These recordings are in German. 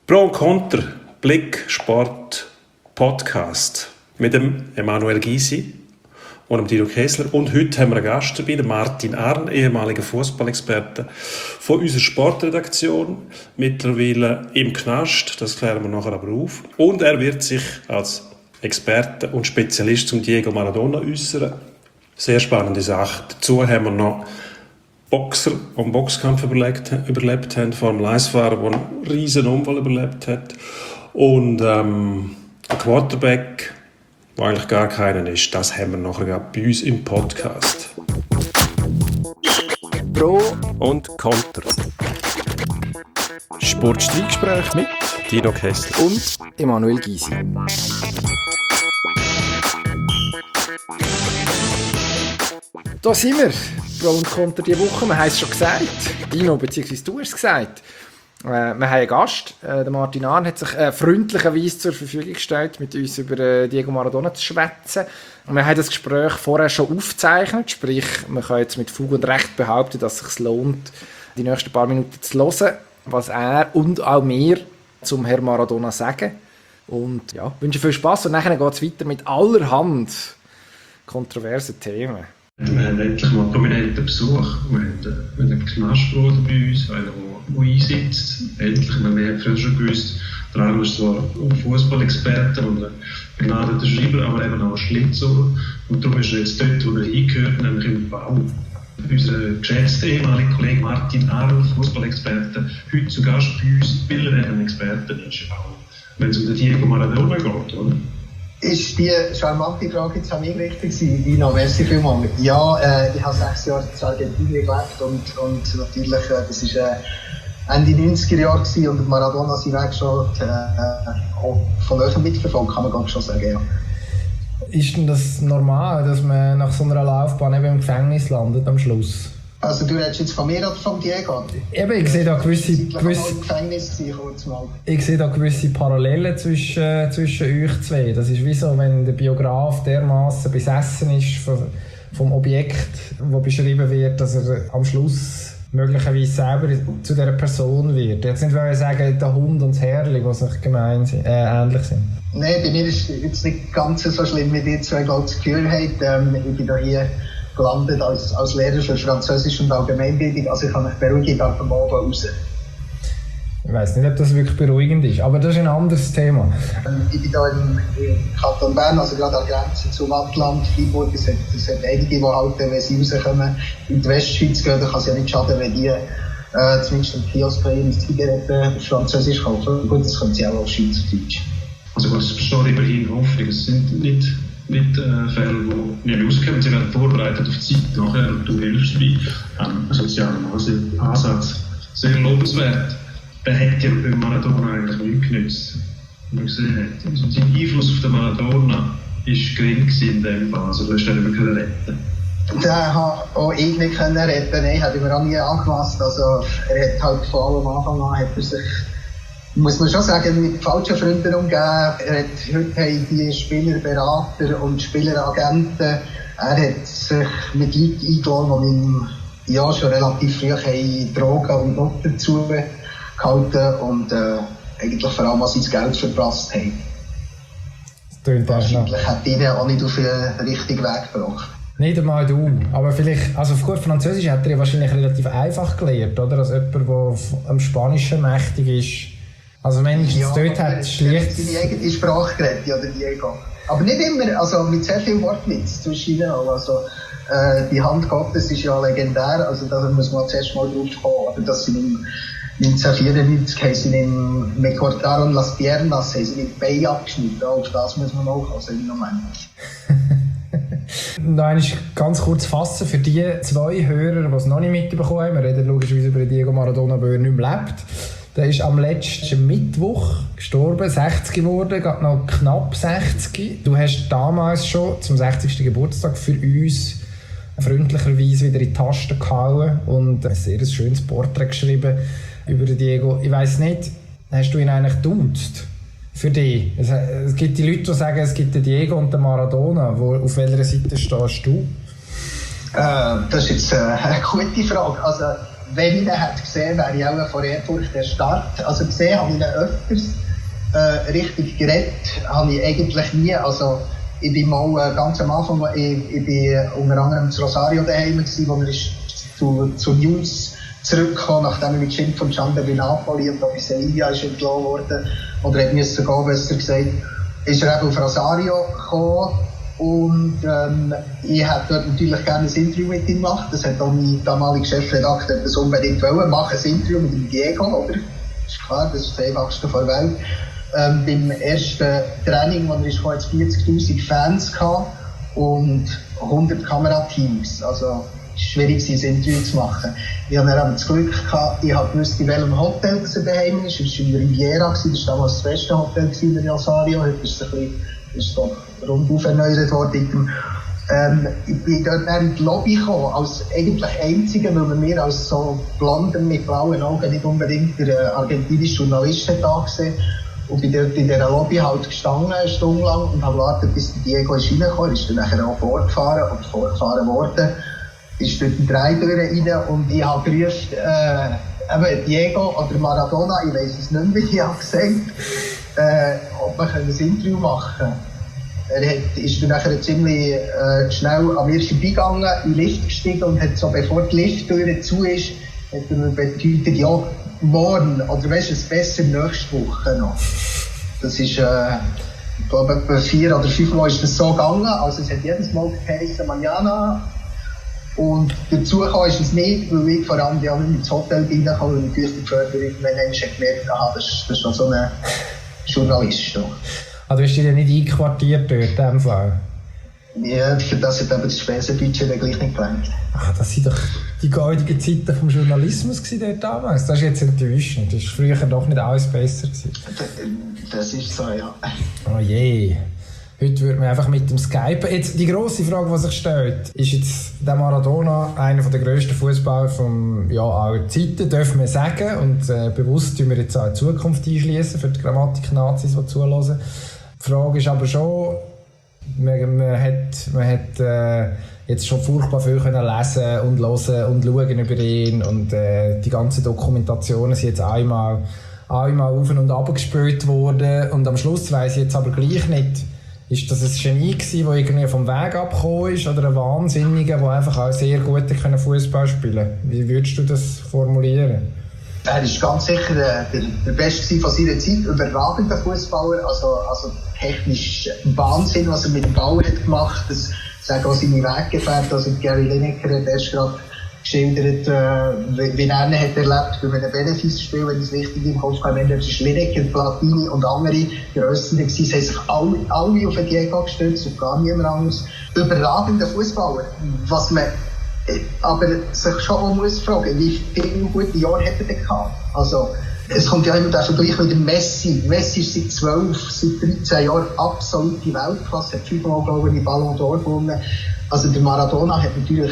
Pro und Contra, Blick, Sport, Podcast mit dem Emanuel Gysi und dem Dino Kessler. Und heute haben wir einen Gast dabei, den Martin Arn, ehemaliger Fußballexperte von unserer Sportredaktion, mittlerweile im Knast, das klären wir nachher aber auf. Und er wird sich als Experte und Spezialist zum Diego Maradona äußern. Sehr spannende Sache. Dazu haben wir noch Boxer, die einen Boxkampf überlebt haben, Formel-1-Fahrer, der einen riesen Unfall überlebt hat und ein Quarterback, der eigentlich gar keinen ist. Das haben wir nachher bei uns im Podcast. Pro und Contra. Sportstreitgespräch mit Dino Kessler und Emanuel Gysi. Da sind wir. Pro und Contra diese Woche. Wir haben es schon gesagt. Dino, beziehungsweise du hast es gesagt. Wir haben einen Gast. Der Martin Arn hat sich freundlicherweise zur Verfügung gestellt, mit uns über Diego Maradona zu schwätzen. Wir haben das Gespräch vorher schon aufgezeichnet. Sprich, man kann jetzt mit Fug und Recht behaupten, dass es sich lohnt, die nächsten paar Minuten zu hören, was er und auch wir zum Herrn Maradona sagen. Und ja, wünsche viel Spass. Und nachher geht es weiter mit allerhand kontroversen Themen. Wir haben endlich mal prominenten Besuch. Wir haben einen Knastbruder bei uns, einer, der einsitzt. Endlich, wir haben früher schon gewusst, der Arno ist zwar ein Fußballexperte und ein begnadeter Schreiber, aber eben auch ein Schlitzohr. Und darum ist er jetzt dort, wo er hingehört, nämlich im Bau. Unser geschätzter ehemaliger Kollege Martin Arn, Fußballexperte, heute zu Gast bei uns, weil er eben ein Experte ist. Auch wenn es um den Diego Maradona geht, oder? Ist die charmante Frage jetzt an mich richtig gewesen? Dino, merci vielmals. Ja, ich habe 6 Jahre in Argentinien gelebt und natürlich, das war Ende 90er Jahre gewesen und Maradona seinen Weg schon auch von euch mitverfolgt, kann man ganz schon sagen, ja. Ist denn das normal, dass man nach so einer Laufbahn eben im Gefängnis landet am Schluss? Also du redest jetzt von mir oder von Diego? Eben, ich sehe da gewisse Parallelen zwischen euch zwei. Das ist wie so, wenn der Biograf dermaßen besessen ist vom Objekt, das beschrieben wird, dass er am Schluss möglicherweise selber zu dieser Person wird. Jetzt nicht wollen sagen, der Hund und das Herrli, die sich ähnlich sind. Nein, bei mir ist es jetzt nicht ganz so schlimm, wie die zwei das Gefühl haben. Ich bin da hier gelandet als Lehrer für Französisch und Allgemeinbildung, also ich kann mich beruhigen, ab dem Abend raus. Ich weiss nicht, ob das wirklich beruhigend ist, aber das ist ein anderes Thema. Ich bin hier im Kanton Bern, also gerade an der Grenze zum Wattland, Freiburg. Es hat einige, die halt, wenn sie rauskommen, in die Westschweiz gehen, dann kann es ja nicht schaden, wenn die zumindest im Kiosk bei ihnen Zigaretten Französisch kaufen. Gut, das können sie auch auf Schweizerdeutsch. Also gut, das besteht immerhin Hoffnung. Es sind nicht Fälle, die nicht auskommen. Sie werden vorbereitet auf die Zeit nachher und du hilfst bei einem sozialen Ansatz. Sehr lobenswert. Der hat ja bei Maradona eigentlich nichts genützt, wie man gesehen hat. Also sein Einfluss auf den Maradona war gering in dem Fall. Also du hast ihn nicht mehr retten. Den konnte auch ich nicht retten. Nein, hat mir auch nie angepasst. Also er hat halt von allem Anfang an hat er sich, muss man schon sagen, mit falschen Freunden umgeben. Heute haben die Spielerberater und Spieleragenten, er hat sich mit Leuten eingeladen, die ihm ja schon relativ früh Drogen und noch dazu gehalten und eigentlich vor allem, was sie das Geld verprasst haben. Wahrscheinlich hat ihnen auch nicht auf den richtigen Weg gebracht. Nicht einmal du, aber vielleicht, also gut, Französisch hat er wahrscheinlich relativ einfach gelernt, oder? Als jemand, der am Spanischen mächtig ist. Also Mensch, ja, dort hat schlicht seine eigene Sprache geredet, oder Diego. Aber nicht immer, also mit sehr viel Wortwitz zwischen ihnen. Also die Hand Gottes ist ja legendär, also da muss man zuerst mal drauf kommen. Oder dass sie 1994 haben sie in Me cortaron las piernas, haben sie mit Bein abgeschnitten. Auf das muss man auch also im Moment. Nein, ist ganz kurz fassen für die zwei Hörer, die es noch nicht mitbekommen haben. Wir reden logischerweise über Diego Maradona, der nicht mehr lebt. Der ist am letzten Mittwoch gestorben, 60 geworden, gerade noch knapp 60. Du hast damals schon zum 60. Geburtstag für uns freundlicherweise wieder in die Tasten gehauen und ein sehr schönes Porträt geschrieben über Diego. Ich weiss nicht, hast du ihn eigentlich geduzt? Für dich? Es gibt die Leute, die sagen, es gibt den Diego und den Maradona. Auf welcher Seite stehst du? Das ist jetzt eine gute Frage. Also, wenn ich ihn hätte gesehen, wäre ich auch von Ehrfurcht erstarrt. Also gesehen habe ich ihn öfters. Richtig geredet habe ich eigentlich nie. Also, ich bin mal ganz am Anfang, ich bin unter anderem zu Rosario daheim gewesen, wo wir zu News zurückgekommen, nachdem ich mit Schimpf von Gianni bei Napoli und bei Sevilla ist entlassen worden, oder hat müssen gehen, besser gesagt, ist er eben auf Rosario gekommen. Und ich hätte dort natürlich gerne ein Interview mit ihm gemacht. Das hat auch mein damaliger Chefredakteur das unbedingt wollen. Machen ein Interview mit dem Diego, oder? Ist klar, das ist das einfachste der Welt. Beim ersten Training, wo er ist, hatte 40'000 Fans gehabt und 100 Kamerateams. Also schwierig, ein Interview zu machen. Ich hatte dann das Glück gehabt, ich wusste, in welchem Hotel er daheim ist. Es war in Riviera, das war damals das beste Hotel in Rosario. Heute ist es ist doch rundum erneuert worden. Ich bin dort in die Lobby gekommen, als eigentlich Einziger, weil man mir als so Blonder mit blauen Augen nicht unbedingt der argentinische Journalist hat angesehen. Und bin dort in dieser Lobby halt gestanden, eine Stunde lang, und habe gewartet, bis Diego ist reingekommen. Ist dann nachher auch vorgefahren worden. Ist durch die Dreitüren rein und ich habe gerufen, eben Diego oder Maradona, ich weiss es nicht mehr, wie ich habe gesagt, ob wir ein Interview machen können. Ist dann nachher ziemlich schnell an mir vorbeigegangen, in den Lift gestiegen und hat so, bevor die Lifttür zu ist, hat er mir beteuert, ja, morgen, oder weißt du, es besser nächste Woche noch. Das ist, ich glaube, etwa 4 oder 5 Mal ist das so gegangen, also es hat jedes Mal geheißen, Manana. Und dazu kam ist es nicht, weil ich vor allem ja nicht ins Hotel reinkam und natürlich die Förderin, wenn ich gemerkt habe, das ist schon so ein Journalist. Also du hast dich ja nicht einquartiert dort, in dem Fall? Ja, für das hat eben das Spesenbudget dann gleich nicht gelangt. Ach, das sind doch die goldenen Zeiten vom Journalismus dort damals. Das ist jetzt enttäuschend. Das war früher doch nicht alles besser gewesen. Das ist so, ja. Oh je. Heute würde man einfach mit dem Skypen. Jetzt, die grosse Frage, die sich stellt, ist jetzt der Maradona einer der grössten Fußballer aller Zeiten, dürfen wir sagen. Und bewusst tun wir jetzt auch in Zukunft einschließen für die Grammatik-Nazis, die zuhören. Die Frage ist aber schon, man hat jetzt schon furchtbar viel können lesen und hören und schauen über ihn. Und die ganzen Dokumentationen sind jetzt einmal auf und ab gespielt worden. Und am Schluss weiss ich jetzt aber gleich nicht, ist das ein Genie gewesen, der irgendwie vom Weg abgekommen ist, oder ein Wahnsinniger, der einfach auch sehr gut Fußball spielen konnte? Wie würdest du das formulieren? Er war ganz sicher der Beste von seiner Zeit, überragender Fußballer, also technisch Wahnsinn, was er mit dem Ball hat gemacht. Das sagen auch seine Weggefährten, also Gary Lineker hat erst gerade geschildert, wie er ihn hat erlebt bei einem Benefizspiel, wenn ich es richtig im Kopf habe. Das ist Lineker, Platini und andere Grössen gewesen. Sie haben sich alle auf den Diego gestützt und gar niemand anderes. Überragender Fußballer. Was man aber sich schon auch muss fragen, wie viele gute Jahre hat er denn gehabt? Also, es kommt ja immer der Vergleich mit dem Messi. Messi ist seit 13 Jahren absolute Weltklasse, hat 5-mal, glaube ich, Ballon d'Or gewonnen. Also der Maradona hat natürlich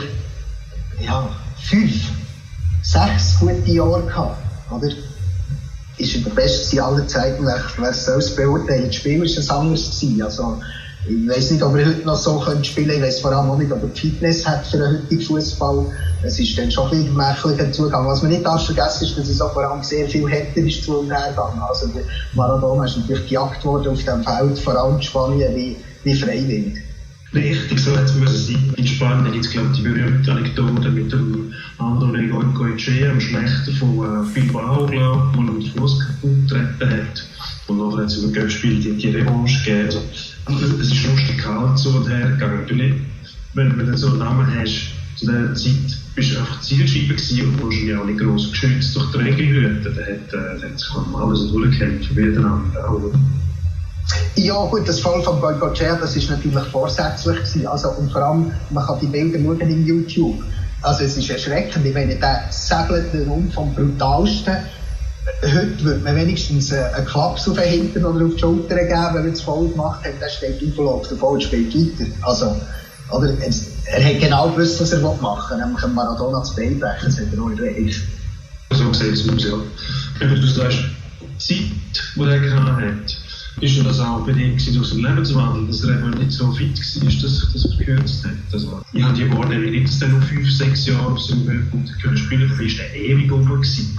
5, 6 gute Jahre gehabt, oder? Ist er der Beste aller Zeiten, wer soll es beurteilen? Das Spiel war ein anderes gewesen. Also, ich weiss nicht, ob er heute noch so spielen könnte. Ich weiss vor allem auch nicht, ob er die Fitness hat für den heutigen Fußball. Es ist dann schon ein bisschen gemächlicher zugegangen. Was man nicht vergessen ist, dass es auch vor allem sehr viel härter ist zu und her gegangen. Also der Maradona ist natürlich gejagt worden auf dem Feld, vor allem in Spanien, wie freiwillig. Richtig, so hat es sein. In Spanien gibt es, glaube ich, die berühmte Anekdote mit dem André Goicoechea, dem Schlechter von Bilbao, glaube ich, der den Fuß kaputt getreten hat. Und nachher hat es über Göppspiel die Revanche gegeben. Also, es ist rustikal so und her gegangen. Natürlich, wenn du so einen Namen hast, zu dieser Zeit bist du einfach Zielscheibe gewesen und wahrscheinlich auch nicht gross geschützt durch die Regelhüte. Da hat sich alles durchgekämpft, wie den anderen. Ja gut, das Fall von Goicoechea, das ist natürlich vorsätzlich gewesen. Also, und vor allem, man kann die Bilder schauen in YouTube. Also es ist erschreckend. Ich meine, der segelt den Rund vom Brutalsten. Heute würde man wenigstens einen Klaps auf den Hintern oder auf die Schulter geben, wenn er es voll gemacht hat. Der steht auf, der voll spielt weiter. Also, oder, er hat genau gewusst, was er machen will, nämlich Maradona zu Bein brechen. Das hat er auch erreicht. So sieht es aus, ja. Wenn du sagst, die Zeit, die er gehabt hat, Ist ja das auch bedingt durch den Lebenswandel, dass er eben nicht so fit war, dass sich das verkürzt hat. Also, ich habe die Worte nicht dann noch 5-6 Jahre auf seinem Höhepunkt können spielen, da war er ewig oben gewesen.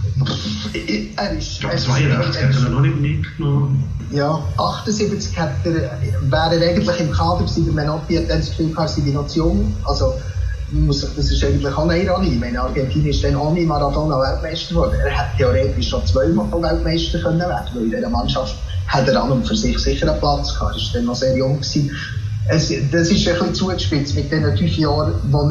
Ich glaube, 82 hat er noch nicht mitgenommen. Ja, 78 wäre er eigentlich im Kader gewesen. Menotti hat dann das Gefühl gehabt, er sei noch zu jung. Also, das ist eigentlich auch eine Ironie. Ich meine, Argentinien ist dann ohne Maradona Weltmeister geworden. Er hätte theoretisch schon 2-mal Weltmeister können werden, weil in dieser Mannschaft hat er an und für sich sicher einen Platz gehabt. Er war dann noch sehr jung gewesen. Das ist ein bisschen zugespitzt mit den 5 Jahren, wo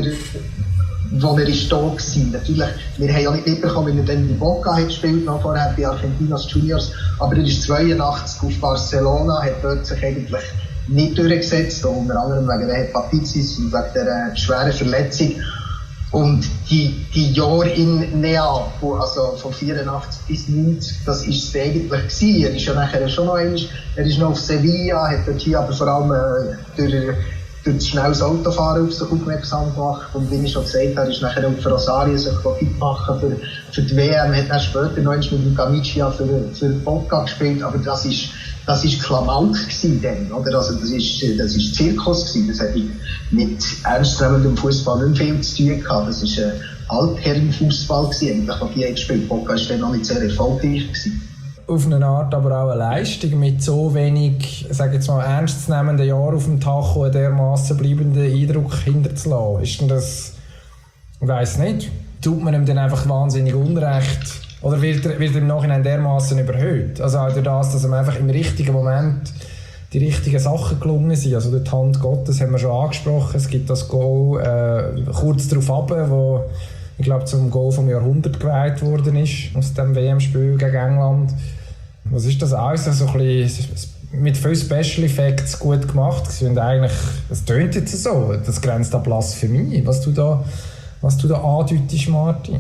er ist da war. Natürlich, wir haben ja nicht mitbekommen, wie er dann in Boca hat gespielt, noch vorher bei Argentinos Juniors, aber er ist 82 auf Barcelona, hat dort sich eigentlich nicht durchgesetzt, unter anderem wegen der Hepatitis und wegen der schweren Verletzung. Und die Jahre in Neapel, also von 84 bis 90, das war es eigentlich gewesen. Er ist ja nachher schon noch einmal, er ist noch auf Sevilla, hat dort hier aber vor allem durch das schnelles Autofahren auf sich aufmerksam gemacht. Und wie ich schon gesagt habe, ist nachher auch für Rosario sich fit machen für die WM, hat dann später noch mit dem Gamicia für Boca gespielt, aber das ist Klamauk gewesen dann, oder? Also das ist Zirkus gewesen. Das hatte mit ernstzunehmendem Fußball nicht viel zu tun gehabt. Das ist Altherrenfußball gewesen, eigentlich, was die gespielt. Boca war dann noch nicht sehr erfolgreich gewesen. Auf eine Art aber auch eine Leistung, mit so wenig, sage jetzt mal, ernstzunehmenden Jahren auf dem Tacho einen dermassen bleibenden Eindruck hinterzulassen. Ist denn das, ich weiss nicht, tut man ihm dann einfach wahnsinnig Unrecht? Oder wird er im Nachhinein dermassen überhöht? Also auch durch das, dass ihm einfach im richtigen Moment die richtigen Sachen gelungen sind. Also durch die Hand Gottes haben wir schon angesprochen. Es gibt das Goal kurz darauf ab, wo ich glaube zum Goal vom Jahrhundert geweiht worden ist, aus dem WM-Spiel gegen England. Was ist das alles? Also ein bisschen mit vielen Special Effects gut gemacht. Und eigentlich, das tönt jetzt so, das grenzt an Blasphemie, was du da andeutest, Martin.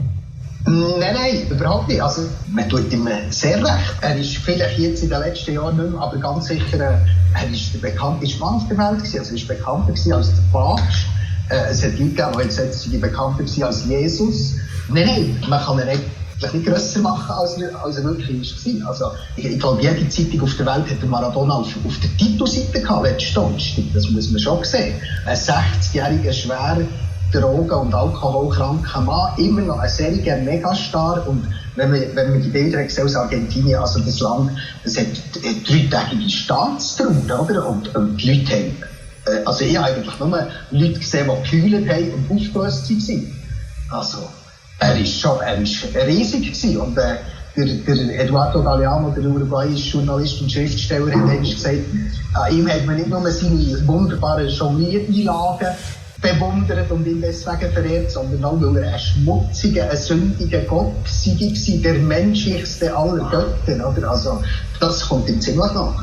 Nein, überhaupt nicht. Also, man tut ihm sehr recht. Er ist vielleicht jetzt in den letzten Jahren nicht mehr, aber ganz sicher, er ist der bekannteste Mann auf der Welt gewesen. Also, er ist bekannter gewesen als der Papst. Es hat Leute gegeben, die jetzt sind bekannter gewesen als Jesus. Nein, man kann ihn eigentlich nicht grösser machen, als er wirklich war. Also, ich glaube, jede Zeitung auf der Welt hat den Maradona auf der Titelseite gehabt, letzten Donnerstag. Das muss man schon sehen. Ein 60-jähriger, schwer Drogen- und alkoholkranker Mann, immer noch ein seriger Megastar. Und wenn man die Bilder gesehen aus Argentinien, also das Land, das hat 3-tägige Staatstrauer, oder? Und die Leute haben, also ich habe eigentlich nur Leute gesehen, die gekühlt haben und aufgelöst waren. Also, er war riesig gewesen. Und der Eduardo Galeano, der uruguayische Journalist und Schriftsteller, hat einmal gesagt, an ihm hat man nicht nur seine wunderbaren Jongliereinlagen bewundert und ihn deswegen verehrt, sondern auch, weil er ein schmutziger, ein sündiger Gott war, der menschlichste aller Götter, oder? Also, das kommt ihm ziemlich nach.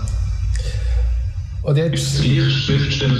Und jetzt war der gleiche Schriftsteller,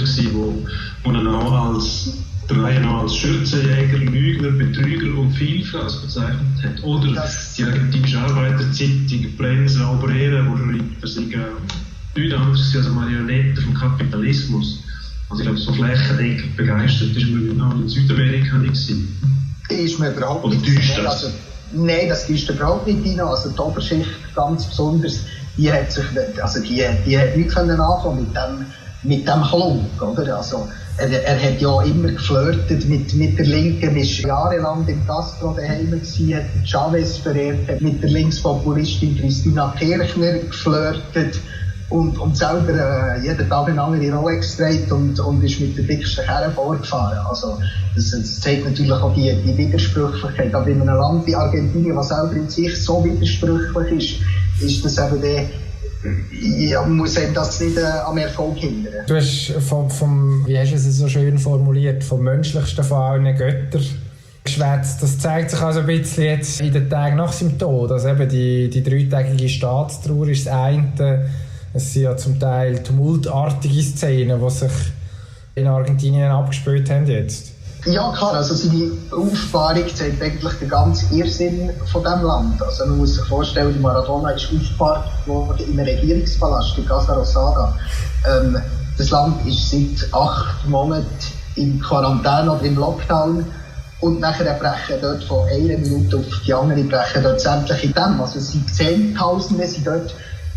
der ihn auch als Schürzenjäger, Lügner, Betrüger und Vielfraß bezeichnet hat. Oder die argentinische Arbeiterzeitung Prensa Obrera, wo schreibt, er sei nichts anderes als eine Marionette vom Kapitalismus. Also ich glaube, so flächendeckend begeistert ist man auch in Südamerika nicht gewesen. Ist man überhaupt nicht. Oder täuscht das? Nein, das täuscht überhaupt nicht rein. Also die Oberschicht ganz besonders, die hat nichts anfangen mit dem Klunk, oder? Also er hat ja immer geflirtet mit der Linken, ist jahrelang im Castro daheim gewesen, hat Chavez verehrt, hat mit der Linkspopulistin Christina Kirchner geflirtet. Und selber jeden Tag eine andere Rolex trägt und ist mit der dicksten Karre vorgefahren. Also, das zeigt natürlich auch die Widersprüchlichkeit. Aber in einem Land wie Argentinien, was selber in sich so widersprüchlich ist das eben muss einem das nicht am Erfolg hindern. Du hast wie hast du es so schön formuliert, vom menschlichsten von allen Göttern geschwätzt. Das zeigt sich also ein bisschen jetzt in den Tagen nach seinem Tod. Also eben die 3-tägige Staatstrauer ist das eine. Es sind ja zum Teil tumultartige Szenen, die sich in Argentinien abgespielt haben jetzt. Ja klar, also seine Aufbahrung zeigt eigentlich den ganzen Irrsinn von diesem Land. Also man muss sich vorstellen, Maradona ist aufgebahrt worden im Regierungspalast, in Casa Rosada. Das Land ist seit 8 Monaten in Quarantäne oder im Lockdown. Und nachher brechen dort von einer Minute auf die andere brechen dort sämtliche Dämme. Also es sind Zehntausende, sind dort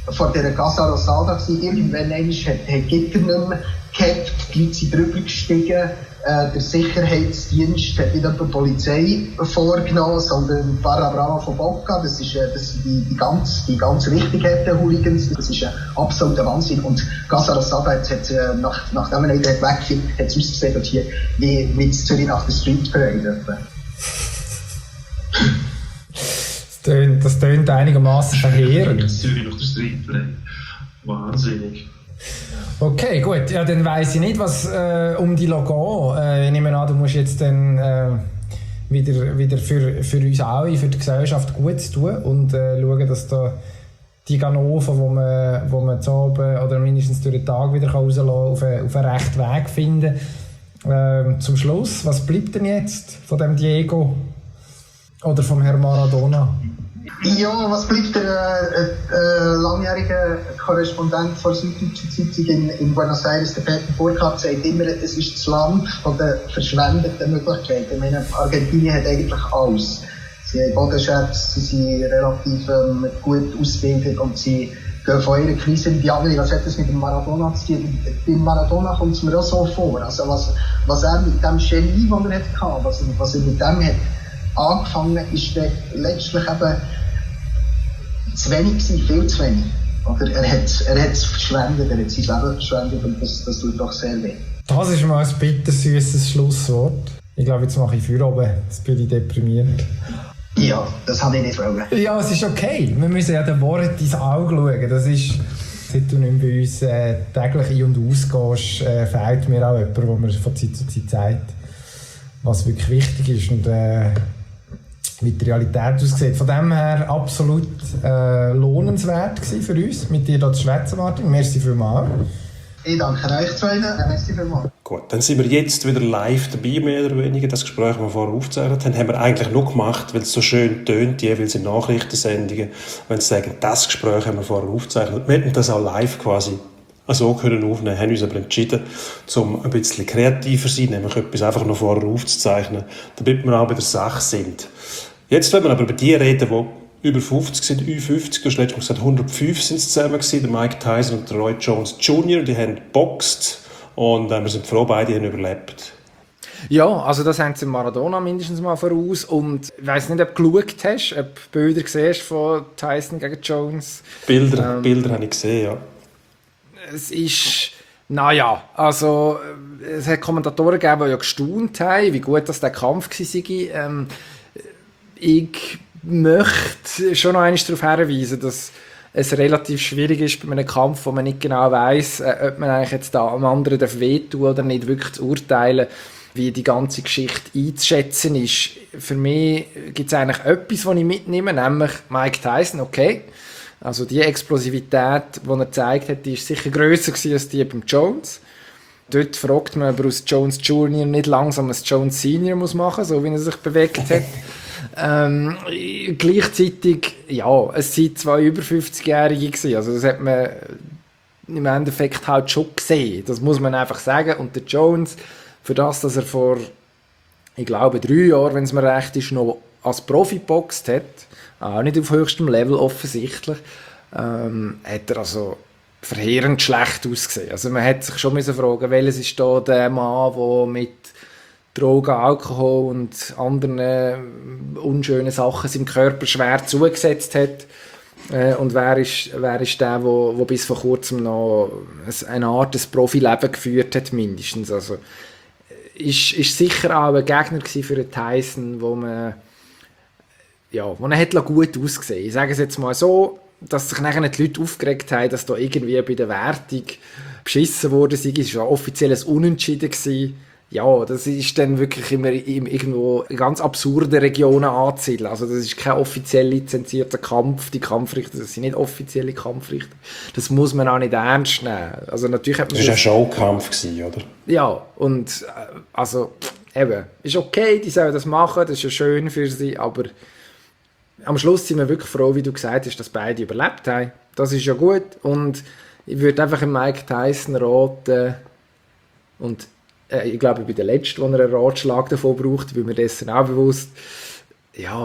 vor dieser Casa Rosada gewesen. Irgendwann hat Gitter nicht mehr gehabt, die Leute sind drüber gestiegen. Der Sicherheitsdienst hat nicht etwa die Polizei vorgenommen, sondern Barra Brava von Bocca. Das sind die ganz richtig harten Hooligans. Das ist ein absoluter Wahnsinn. Und Casa Rosada hat, nachdem er wieder weggeführt hat, es ausgesehen dort hier, wie in Zürich nach der Street Parade. Das tönt einigermaßen verheerend. Zürich nach der Street Parade. Wahnsinnig. Okay, gut. Ja, dann weiss ich nicht, was um die Logo. Ich nehme an, du musst jetzt dann wieder für uns alle, für die Gesellschaft gut tun und schauen, dass da die Ganoven, wo man zu oben oder mindestens durch den Tag wieder rauslassen kann, auf einen rechten Weg finden. Zum Schluss, was bleibt denn jetzt von dem Diego oder vom Herrn Maradona? Ja, was bleibt der langjährige Korrespondent der Süddeutschen Zeitung in Buenos Aires, der Peter Burkhardt, sagt immer, es ist das Land der verschwendeten Möglichkeiten. Ich meine, Argentinien hat eigentlich alles. Sie haben Bodenschätze, sie sind relativ gut ausgebildet und sie gehen von einer Krise in die andere. Was hat das mit dem Maradona zu tun? Bei Maradona kommt es mir auch so vor. Also was er mit dem Genie, das er hatte, was er mit dem hat angefangen, ist letztlich eben zu wenig gewesen, viel zu wenig. Oder er hat es verschwendet, er hat sein Leben verschwendet und das tut doch sehr weh. Das ist mal ein bittersüßes Schlusswort. Ich glaube, jetzt mache ich Feierabend, jetzt bin ich deprimierend. Ja, das habe ich nicht wollen. Ja, es ist okay. Wir müssen ja den Worten ins Auge schauen. Das ist, seit du nicht bei uns täglich ein- und ausgehst, fehlt mir auch jemand, der mir von Zeit zu Zeit sagt, was wirklich wichtig ist und wie die Realität aussieht. Von dem her absolut lohnenswert gewesen für uns, mit dir hier zu schwätzen, Martin. Merci vielmals. Ich danke euch zwei. Merci vielmals. Gut, dann sind wir jetzt wieder live dabei, mehr oder weniger. Das Gespräch, das wir vorher aufgezeichnet haben wir eigentlich nur gemacht, weil es so schön tönt, jeweils in Nachrichtensendungen, wenn sie sagen, das Gespräch haben wir vorher aufgezeichnet. Wir hätten das auch live quasi so können aufnehmen, haben uns aber entschieden, um ein bisschen kreativer zu sein, nämlich etwas einfach noch vorher aufzuzeichnen, damit wir auch bei der Sache sind. Jetzt wollen wir aber über die reden, die über 50 sind, Ü50, du hast letztes Mal gesagt, 105 sind es zusammen gewesen, der Mike Tyson und der Roy Jones Jr., die haben geboxt und wir sind froh, beide haben überlebt. Ja, also das haben sie Maradona mindestens mal voraus und ich weiss nicht, ob du geschaut hast, ob du Bilder siehst von Tyson gegen Jones. Bilder habe ich gesehen, ja. Es ist, naja, also es hat Kommentatoren gegeben, die ja gestaunt haben, wie gut das der Kampf war. Ich möchte schon noch einmal darauf hinweisen, dass es relativ schwierig ist bei einem Kampf, wo man nicht genau weiss, ob man eigentlich jetzt da am anderen wehtun darf oder nicht, wirklich zu urteilen, wie die ganze Geschichte einzuschätzen ist. Für mich gibt es eigentlich etwas, was ich mitnehme, nämlich Mike Tyson, okay. Also die Explosivität, die er gezeigt hat, die ist sicher grösser gewesen als die beim Jones. Dort fragt man, ob er aus Jones Jr. nicht langsam ein Jones Senior muss machen, so wie er sich bewegt hat. Gleichzeitig, ja, es sind zwei über 50-Jährige gewesen. Also das hat man im Endeffekt halt schon gesehen. Das muss man einfach sagen. Und der Jones, für das, dass er vor, ich glaube, 3 Jahren, wenn es mir recht ist, noch als Profi geboxt hat, auch nicht auf höchstem Level offensichtlich, hat er also verheerend schlecht ausgesehen. Also man hat sich schon müssen fragen, welches ist da der Mann, der mit Drogen, Alkohol und anderen unschönen Sachen seinem Körper schwer zugesetzt hat. Und wer ist der, der bis vor kurzem noch eine Art des Profileben geführt hat, mindestens. Also ist sicher auch ein Gegner für den Tyson, wo man hat gut ausgesehen. Ich sage es jetzt mal so, dass sich nachher die Leute aufgeregt haben, dass da irgendwie bei der Wertung beschissen wurde. Es war ein offizielles Unentschieden gewesen. Ja, das ist dann wirklich immer irgendwo in ganz absurde Regionen anzusiedeln. Also das ist kein offiziell lizenzierter Kampf. Die Kampfrichter, das sind nicht offizielle Kampfrichter. Das muss man auch nicht ernst nehmen. Also natürlich hat man das war ein Showkampf, oder? Ja, und also eben, ist okay, die sollen das machen, das ist ja schön für sie, aber am Schluss sind wir wirklich froh, wie du gesagt hast, dass beide überlebt haben. Das ist ja gut und ich würde einfach Mike Tyson raten und ich glaube, ich bin der Letzte, der einen Ratschlag davon braucht, weil mir dessen auch bewusst, ja,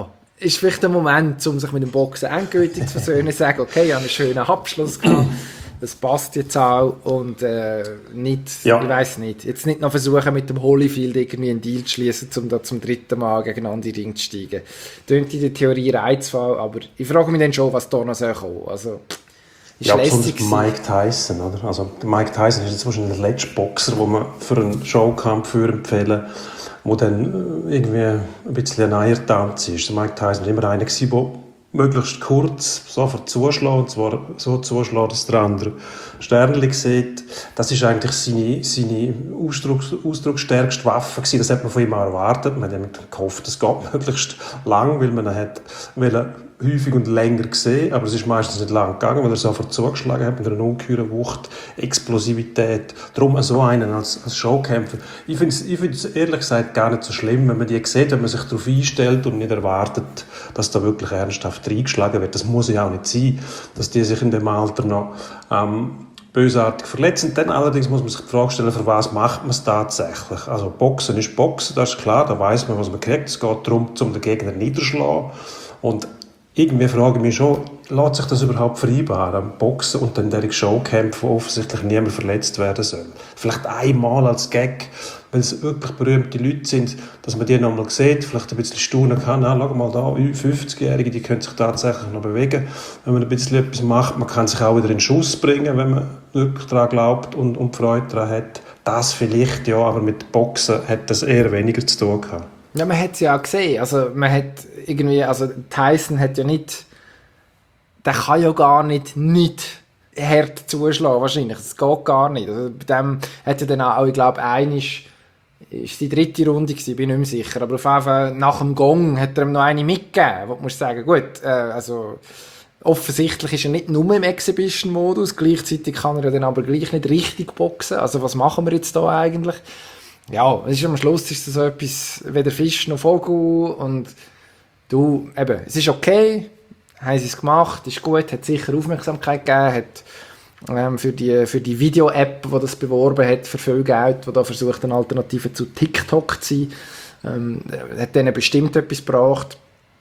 ist vielleicht der Moment, um sich mit dem Boxen endgültig zu versöhnen, zu sagen, okay, ich habe einen schönen Abschluss gehabt, das passt jetzt auch und nicht, ich weiss nicht, jetzt nicht noch versuchen mit dem Holyfield irgendwie einen Deal zu schließen, um da zum 3. Mal gegeneinander in den Ring zu steigen. Tönt in der Theorie reizvoll, aber ich frage mich dann schon, was da noch kommen soll. Also, ja, besonders Mike Tyson, oder? Also, Mike Tyson ist jetzt wahrscheinlich der letzte Boxer, den man für einen Showkampf empfehlen, wo dann irgendwie ein bisschen ein Eiertanz ist. Der Mike Tyson war immer einer, der möglichst kurz sofort zuschlagen, und zwar so zuschlagen, dass der andere Sternchen sieht. Das ist eigentlich seine ausdrucksstärkste Waffe gewesen. Das hat man von ihm erwartet. Man hat gehofft, es geht möglichst lang, weil man hat häufig und länger gesehen, aber es ist meistens nicht lang gegangen, weil er sofort zugeschlagen hat mit einer ungeheuren Wucht, Explosivität. Darum so einen als Showkämpfer. Ich finde es ehrlich gesagt gar nicht so schlimm, wenn man die sieht, wenn man sich darauf einstellt und nicht erwartet, dass da wirklich ernsthaft reingeschlagen wird. Das muss ja auch nicht sein, dass die sich in dem Alter noch bösartig verletzen. Dann allerdings muss man sich die Frage stellen, für was macht man es tatsächlich? Also Boxen ist Boxen, das ist klar, da weiss man, was man kriegt. Es geht darum, den Gegner niederzuschlagen. Und irgendwie frage ich mich schon, lässt sich das überhaupt vereinbaren? Boxen und dann der Showkämpfe, wo offensichtlich niemand verletzt werden soll. Vielleicht einmal als Gag, weil es wirklich berühmte Leute sind, dass man die noch mal sieht, vielleicht ein bisschen staunen kann. Schau mal da, 50-Jährige, die können sich tatsächlich noch bewegen. Wenn man ein bisschen etwas macht, man kann sich auch wieder in Schuss bringen, wenn man wirklich daran glaubt und Freude daran hat. Das vielleicht, ja, aber mit Boxen hat das eher weniger zu tun gehabt. Ja, man hat es ja auch gesehen. Also, man hat irgendwie, also Tyson hat ja nicht, der kann ja gar nicht hart zuschlagen, wahrscheinlich. Das geht gar nicht. Also, bei dem hat er dann auch, ich glaube, ist die 3. Runde gewesen, bin ich nicht mehr sicher. Aber auf jeden Fall, nach dem Gong hat er ihm noch eine mitgegeben. Wo du musst sagen, gut, also, offensichtlich ist er nicht nur im Exhibition-Modus, gleichzeitig kann er ja dann aber gleich nicht richtig boxen. Also, was machen wir jetzt da eigentlich? Ja, am Schluss ist das so etwas, weder Fisch noch Vogel und du, eben, es ist okay, haben sie es gemacht, ist gut, hat sicher Aufmerksamkeit gegeben, hat für die Video-App, die das beworben hat, für viel Geld, die da versucht, eine Alternative zu TikTok zu sein, hat denen bestimmt etwas gebracht.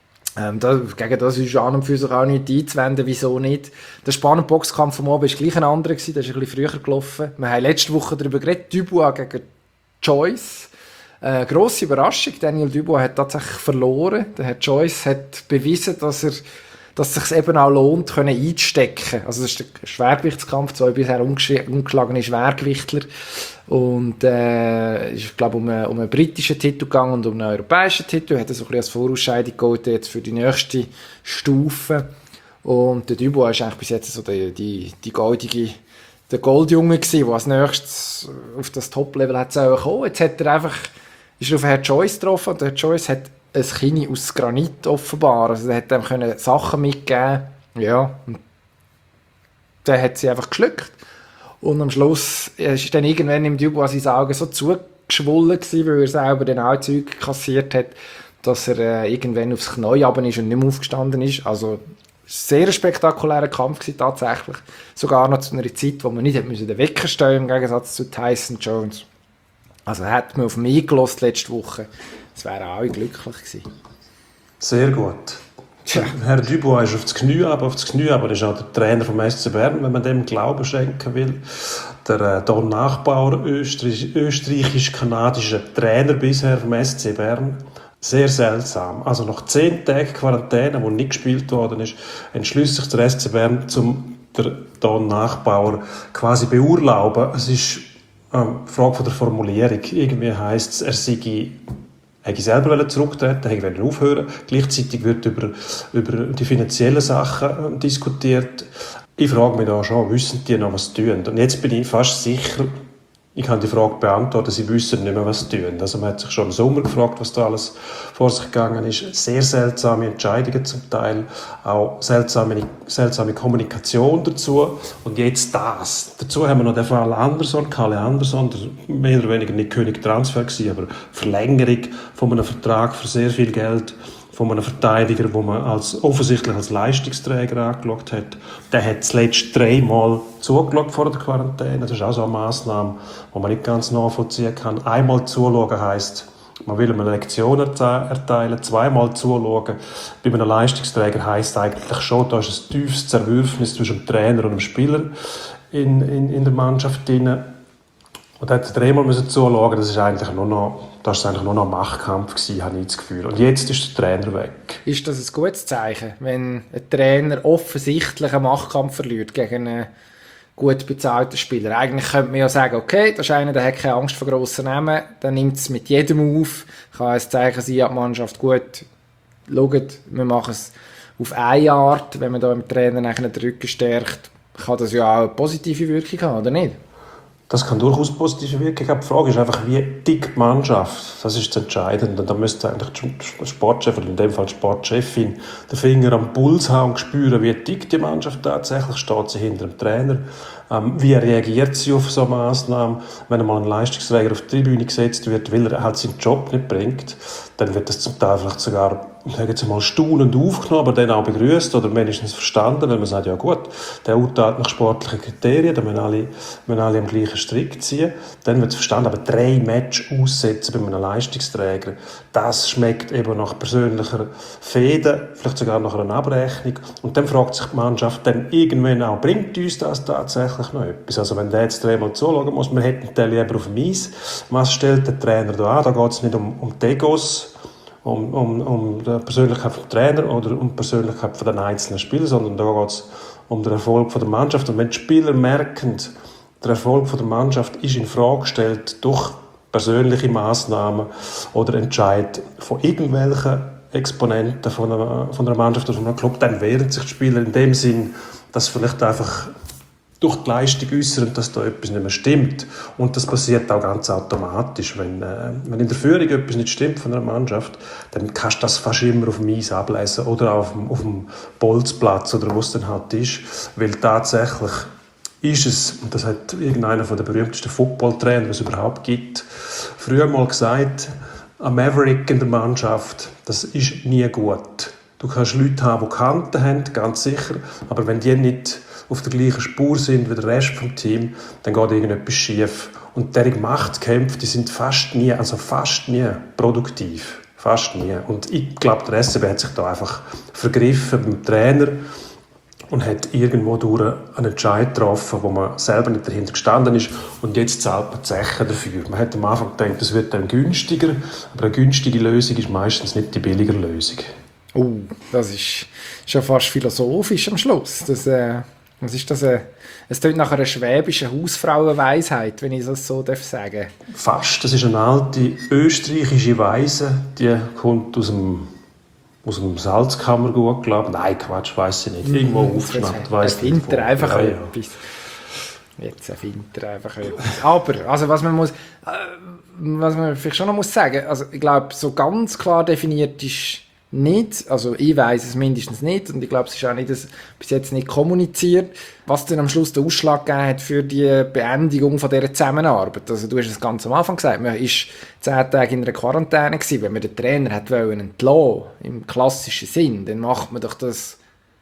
Gegen das ist an und für sich auch nicht einzuwenden, wieso nicht. Der spannende Boxkampf vom Abend war gleich ein anderer gewesen, der ist ein bisschen früher gelaufen. Wir haben letzte Woche darüber geredet, Dubois gegen Joyce. Grosse Überraschung, Daniel Dubois hat tatsächlich verloren. Der Herr Joyce hat bewiesen, dass es sich eben auch lohnt, einzustecken. Also das ist der Schwergewichtskampf, 2 bisher ungeschlagene Schwergewichtler. Und ich glaube, um einen britischen Titel gegangen und um einen europäischen Titel. Hat er so ein bisschen als Vorausscheidung geholt jetzt für die nächste Stufe. Und der Dubois ist eigentlich bis jetzt so der Goldjunge gsi, der als nächstes auf das Top-Level hat kommen. Jetzt ist er auf Herrn Joyce getroffen und der Joyce hat ein Kinn aus Granit offenbar. Also er hat ihm Sachen mitgeben. Ja, und der hat sie einfach geschluckt. Und am Schluss ist dann irgendwann im Dubois seine Augen so zugeschwollen gewesen, weil er selber dann auch Zeug kassiert hat, dass er irgendwann aufs Knie runter ist und nicht mehr aufgestanden ist. Also sehr spektakulärer Kampf gewesen, tatsächlich. Sogar noch zu einer Zeit, wo man nicht den Wecker stellen im Gegensatz zu Tyson Jones. Also hätte man auf mich gehört letzte Woche, es wären alle glücklich gewesen. Sehr gut. Tja. Herr Dubois ist auf das Knie, aber ist auch der Trainer vom SC Bern, wenn man dem Glauben schenken will. Der Don Nachbauer, österreichisch-kanadischer Trainer bisher vom SC Bern. Sehr seltsam. Also nach 10 Tagen Quarantäne, wo nicht gespielt worden ist, entschließt sich der SC Bern, der Don Nachbauer quasi beurlauben. Es ist eine Frage von der Formulierung. Irgendwie heisst es, er hätte selber zurücktreten, hätte aufhören. Gleichzeitig wird über die finanziellen Sachen diskutiert. Ich frage mich da schon, wissen die noch, was sie tun? Und jetzt bin ich fast sicher, ich kann die Frage beantworten, sie wissen nicht mehr, was sie tun. Also man hat sich schon im Sommer gefragt, was da alles vor sich gegangen ist. Sehr seltsame Entscheidungen zum Teil, auch seltsame Kommunikation dazu. Und jetzt das. Dazu haben wir noch den Fall Anderson, Kalle Anderson, der mehr oder weniger nicht König-Transfer war, aber Verlängerung von einem Vertrag für sehr viel Geld von einem Verteidiger, den man offensichtlich als Leistungsträger angeschaut hat. Der hat zuletzt 3-mal zugeschaut vor der Quarantäne. Das ist auch so eine Massnahme, die man nicht ganz nachvollziehen kann. Einmal zuschauen heisst, Man will ihm eine Lektion erteilen, zweimal zuschauen. Bei einem Leistungsträger heisst eigentlich schon, da ist ein tiefes Zerwürfnis zwischen dem Trainer und dem Spieler in der Mannschaft drin. Und da hat dreimal zuschauen, das war eigentlich nur noch ein Machtkampf gewesen, habe ich das Gefühl. Und jetzt ist der Trainer weg. Ist das ein gutes Zeichen, wenn ein Trainer offensichtlich einen Machtkampf verliert gegen einen gut bezahlten Spieler? Eigentlich könnte man ja sagen, okay, das ist einer, der hat keine Angst vor grossen Namen, der nimmt es mit jedem auf, kann ein Zeichen sein an die Mannschaft, gut, schaut, wir machen es auf eine Art, wenn man da dem Trainer nachher den Rücken stärkt, kann das ja auch eine positive Wirkung haben, oder nicht? Das kann durchaus positive Wirkung haben. Die Frage ist einfach, wie dick die Mannschaft. Das ist das Entscheidende. Und da müsste eigentlich der Sportchef, oder in dem Fall die Sportchefin, den Finger am Puls haben und spüren, wie dick die Mannschaft tatsächlich steht, sie hinter dem Trainer. Wie reagiert sie auf so Massnahmen? Wenn einmal ein Leistungsträger auf die Tribüne gesetzt wird, weil er halt seinen Job nicht bringt, dann wird das zum Teil vielleicht sogar, sagen Sie mal, staunend aufgenommen, aber dann auch begrüßt oder wenigstens verstanden, weil man sagt, ja gut, der urteilt nach sportlichen Kriterien, dann müssen alle am gleichen Strick ziehen, dann wird es verstanden, aber 3 Matches aussetzen bei einem Leistungsträger, das schmeckt eben nach persönlicher Fehde, vielleicht sogar nach einer Abrechnung, und dann fragt sich die Mannschaft dann irgendwann auch, bringt uns das tatsächlich noch etwas? Also wenn der jetzt 3-mal zuschauen muss, wir hätten den lieber auf dem Eis, was stellt der Trainer da an? Da geht es nicht um die Egos, um die Persönlichkeit des Trainers oder um die Persönlichkeit der einzelnen Spieler, sondern da geht es um den Erfolg der Mannschaft. Und wenn die Spieler merken, der Erfolg der Mannschaft ist in Frage gestellt durch persönliche Massnahmen oder Entscheid von irgendwelchen Exponenten von einer Mannschaft oder von einem Club, dann wehren sich die Spieler in dem Sinn, dass vielleicht einfach durch die Leistung äußern, dass da etwas nicht mehr stimmt. Und das passiert auch ganz automatisch. Wenn in der Führung etwas nicht stimmt von einer Mannschaft, dann kannst du das fast immer auf dem Eis ablesen oder auf dem Bolzplatz oder wo es dann halt ist. Weil tatsächlich ist es, und das hat irgendeiner der berühmtesten Footballtrainer, die es überhaupt gibt, früher mal gesagt, ein Maverick in der Mannschaft, das ist nie gut. Du kannst Leute haben, die Kanten haben, ganz sicher, aber wenn die nicht auf der gleichen Spur sind wie der Rest vom Team, dann geht irgendetwas schief. Und diese Machtkämpfe, die sind fast nie produktiv. Fast nie. Und ich glaube, der SCB hat sich da einfach vergriffen beim Trainer und hat irgendwo durch einen Entscheid getroffen, wo man selber nicht dahinter gestanden ist. Und jetzt zahlt man die Zeche dafür. Man hat am Anfang gedacht, das wird dann günstiger, aber eine günstige Lösung ist meistens nicht die billigere Lösung. Das ist schon fast philosophisch am Schluss. Was ist das? Es klingt nach einer schwäbischen Hausfrauenweisheit, wenn ich das so sagen darf. Fast. Das ist eine alte österreichische Weise, die kommt aus dem Salzkammergut, glaube ich. Nein, Quatsch, weiss ich nicht. Irgendwo aufgeschnappt, weiss ich nicht. Einfach etwas. Jetzt erfindet er einfach etwas. Aber, also was man vielleicht schon noch muss sagen, also ich glaube, so ganz klar definiert ist nicht, also ich weiss es mindestens nicht und ich glaube, es ist auch nicht bis jetzt nicht kommuniziert, was dann am Schluss den Ausschlag gegeben hat für die Beendigung von dieser Zusammenarbeit. Also du hast es ganz am Anfang gesagt, man war 10 Tage in einer Quarantäne gewesen. Wenn man den Trainer entlassen wollte, im klassischen Sinn, dann macht man doch das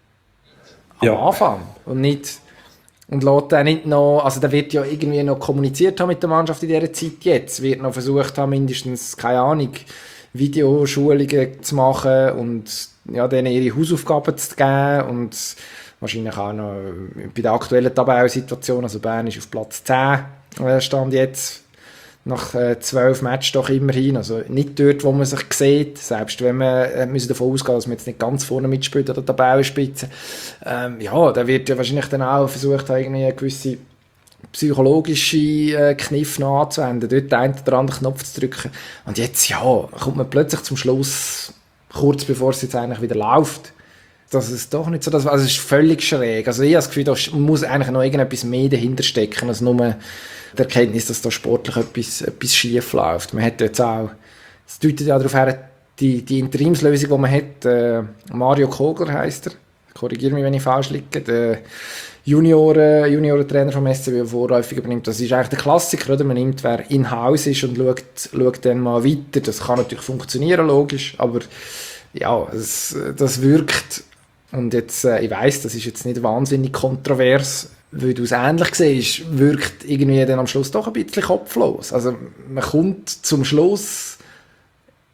am Anfang und nicht und lässt dann nicht noch, also der wird ja irgendwie noch kommuniziert haben mit der Mannschaft in dieser Zeit jetzt, wird noch versucht haben, mindestens, keine Ahnung, Videoschulungen zu machen und ja, denen ihre Hausaufgaben zu geben und wahrscheinlich auch noch bei der aktuellen Tabellensituation, also Bern ist auf Platz 10, stand jetzt nach 12 Matches doch immerhin, also nicht dort, wo man sich sieht, selbst wenn man müssen davon ausgehen, dass man jetzt nicht ganz vorne mitspielt an der Tabellenspitze, ja, da wird ja wahrscheinlich dann auch versucht, irgendwie eine gewisse psychologische Kniff noch anzuwenden, dort den einen oder anderen Knopf zu drücken. Und jetzt, ja, kommt man plötzlich zum Schluss, kurz bevor es jetzt eigentlich wieder läuft, dass es doch nicht so, also es ist völlig schräg. Also ich habe das Gefühl, da muss eigentlich noch irgendetwas mehr dahinter stecken, als nur die Erkenntnis, dass da sportlich etwas schief läuft. Man hat jetzt auch, es deutet ja darauf her, die Interimslösung, die man hat, Mario Kogler heisst er, korrigiere mich, wenn ich falsch liege, der Juniorentrainer vom SCB, der vorläufig übernimmt. Das ist eigentlich der Klassiker, oder? Man nimmt, wer in-house ist und schaut dann mal weiter. Das kann natürlich funktionieren, logisch, aber ja, das wirkt. Und jetzt, ich weiss, das ist jetzt nicht wahnsinnig kontrovers, weil du es ähnlich siehst, wirkt irgendwie dann am Schluss doch ein bisschen kopflos. Also man kommt zum Schluss,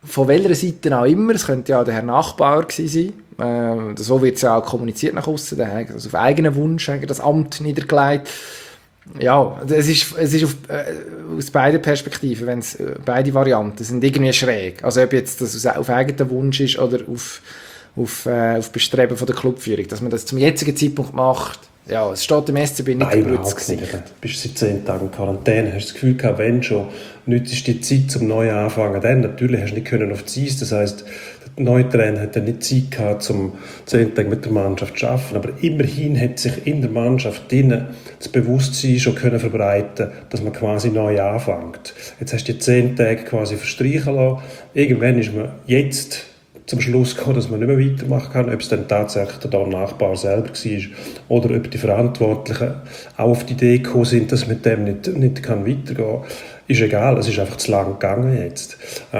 von welcher Seite auch immer, es könnte ja der Herr Nachbauer gewesen sein, so wird es ja auch kommuniziert nach außen, also auf eigenen Wunsch das Amt niedergelegt. Ja, es ist aus beiden Perspektiven, wenn's, beide Varianten sind irgendwie schräg. Also ob jetzt das auf eigenen Wunsch ist oder auf Bestreben von der Clubführung, dass man das zum jetzigen Zeitpunkt macht. Ja, es steht im SCB nicht überhaupt nicht. Du bist seit 10 Tagen in Quarantäne, hast das Gefühl gehabt, wenn schon, nützt die Zeit zum neu anfangen. Dann natürlich hast du nicht können auf die Eis, das heisst, der neue Trainer hat dann nicht Zeit gehabt, um 10 Tage mit der Mannschaft zu arbeiten, aber immerhin hat sich in der Mannschaft drinnen das Bewusstsein schon können verbreiten, dass man quasi neu anfängt. Jetzt hast du die 10 Tage quasi verstreichen lassen. Irgendwann ist man jetzt zum Schluss gekommen, dass man nicht mehr weitermachen kann, ob es dann tatsächlich der Nachbar selber war oder ob die Verantwortlichen auch auf die Idee gekommen sind, dass mit dem nicht weitergehen kann. Ist egal, es ist einfach zu lang gegangen jetzt.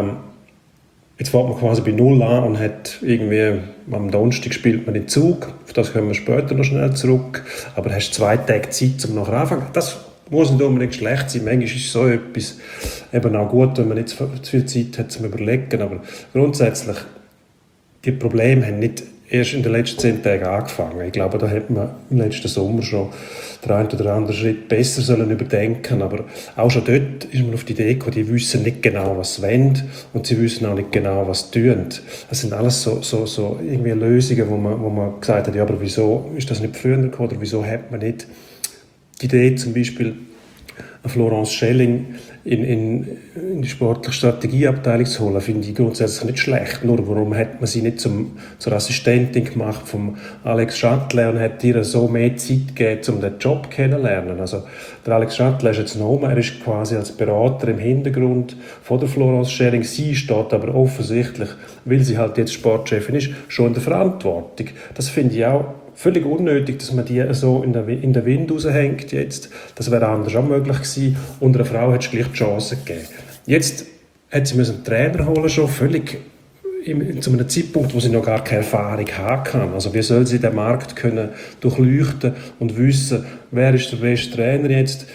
Jetzt fährt man quasi bei Null an und hat irgendwie, am Donnerstag spielt man den Zug, auf das kommen wir später noch schnell zurück, aber hast 2 Tage Zeit, um nachher anfangen. Das muss nicht unbedingt schlecht sein, manchmal ist so etwas eben auch gut, wenn man nicht zu viel Zeit hat zum Überlegen, aber grundsätzlich die Probleme haben nicht erst in den letzten 10 Tagen angefangen. Ich glaube, da hätte man im letzten Sommer schon den einen oder anderen Schritt besser sollen überdenken, aber auch schon dort ist man auf die Idee gekommen, die wissen nicht genau, was sie wollen und sie wissen auch nicht genau, was sie tun. Das sind alles so irgendwie Lösungen, wo man gesagt hat, ja, aber wieso ist das nicht früher gekommen oder wieso hat man nicht die Idee zum Beispiel Florence Schelling in die sportliche Strategieabteilung zu holen, finde ich grundsätzlich nicht schlecht. Nur warum hat man sie nicht zur Assistentin gemacht von Alex Schattler und hat ihr so mehr Zeit gegeben, um den Job kennenzulernen? Also der Alex Schattler ist jetzt noch oben, er ist quasi als Berater im Hintergrund von der Florence Schelling. Sie steht aber offensichtlich, weil sie halt jetzt Sportchefin ist, schon in der Verantwortung. Das finde ich auch völlig unnötig, dass man die so in den Wind raushängt jetzt. Das wäre anders auch möglich gewesen. Und einer Frau hätte es gleich die Chance gegeben. Jetzt hat sie einen Trainer holen, schon völlig zu einem Zeitpunkt, wo sie noch gar keine Erfahrung haben kann. Also wie soll sie den Markt können durchleuchten und wissen, wer ist der beste Trainer jetzt?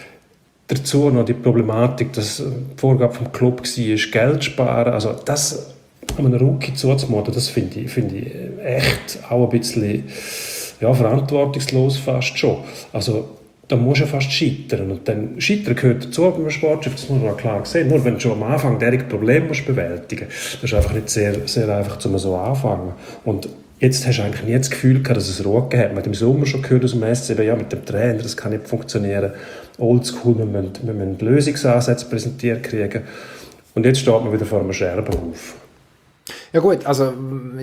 Dazu noch die Problematik, dass die Vorgabe vom Club war, Geld sparen. Also das einem Rookie zuzumuten, das finde ich echt auch ein bisschen verantwortungslos fast schon. Also da musst du ja fast scheitern. Und dann Scheitern gehört dazu beim Sportchef, das muss man klar sehen. Nur wenn du schon am Anfang derige Probleme musst bewältigen musst, das ist einfach nicht sehr, sehr einfach, um so anfangen. Und jetzt hast du eigentlich nie das Gefühl gehabt, dass es Ruhe gegeben hat. Man hat im Sommer schon gehört aus dem SCB, ja, mit dem Trainer, das kann nicht funktionieren. Oldschool, wir müssen Lösungsansätze präsentiert kriegen. Und jetzt steht man wieder vor einem Scherbenhaufen. Ja gut, also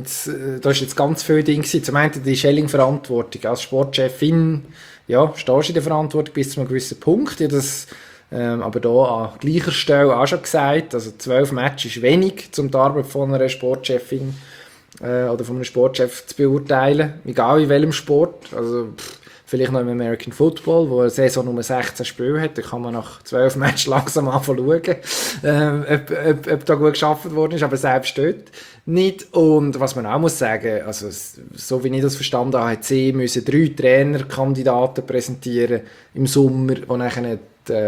da ist jetzt ganz viel Dinge gewesen. Zum einen die Schelling-Verantwortung. Als Sportchefin, ja, stehst du in der Verantwortung bis zu einem gewissen Punkt. Ja, das aber da an gleicher Stelle auch schon gesagt, also 12 Matches ist wenig, um die Arbeit von einer Sportchefin oder von einem Sportchef zu beurteilen, egal in welchem Sport. Also vielleicht noch im American Football, wo eine Saison nur 16 Spiele hat, da kann man nach 12 Matches langsam anfangen zu schauen, ob da gut geschaffen worden ist, aber selbst dort nicht. Und was man auch muss sagen, also so wie ich das verstanden habe, hat sie müssen 3 Trainerkandidaten präsentieren im Sommer und dann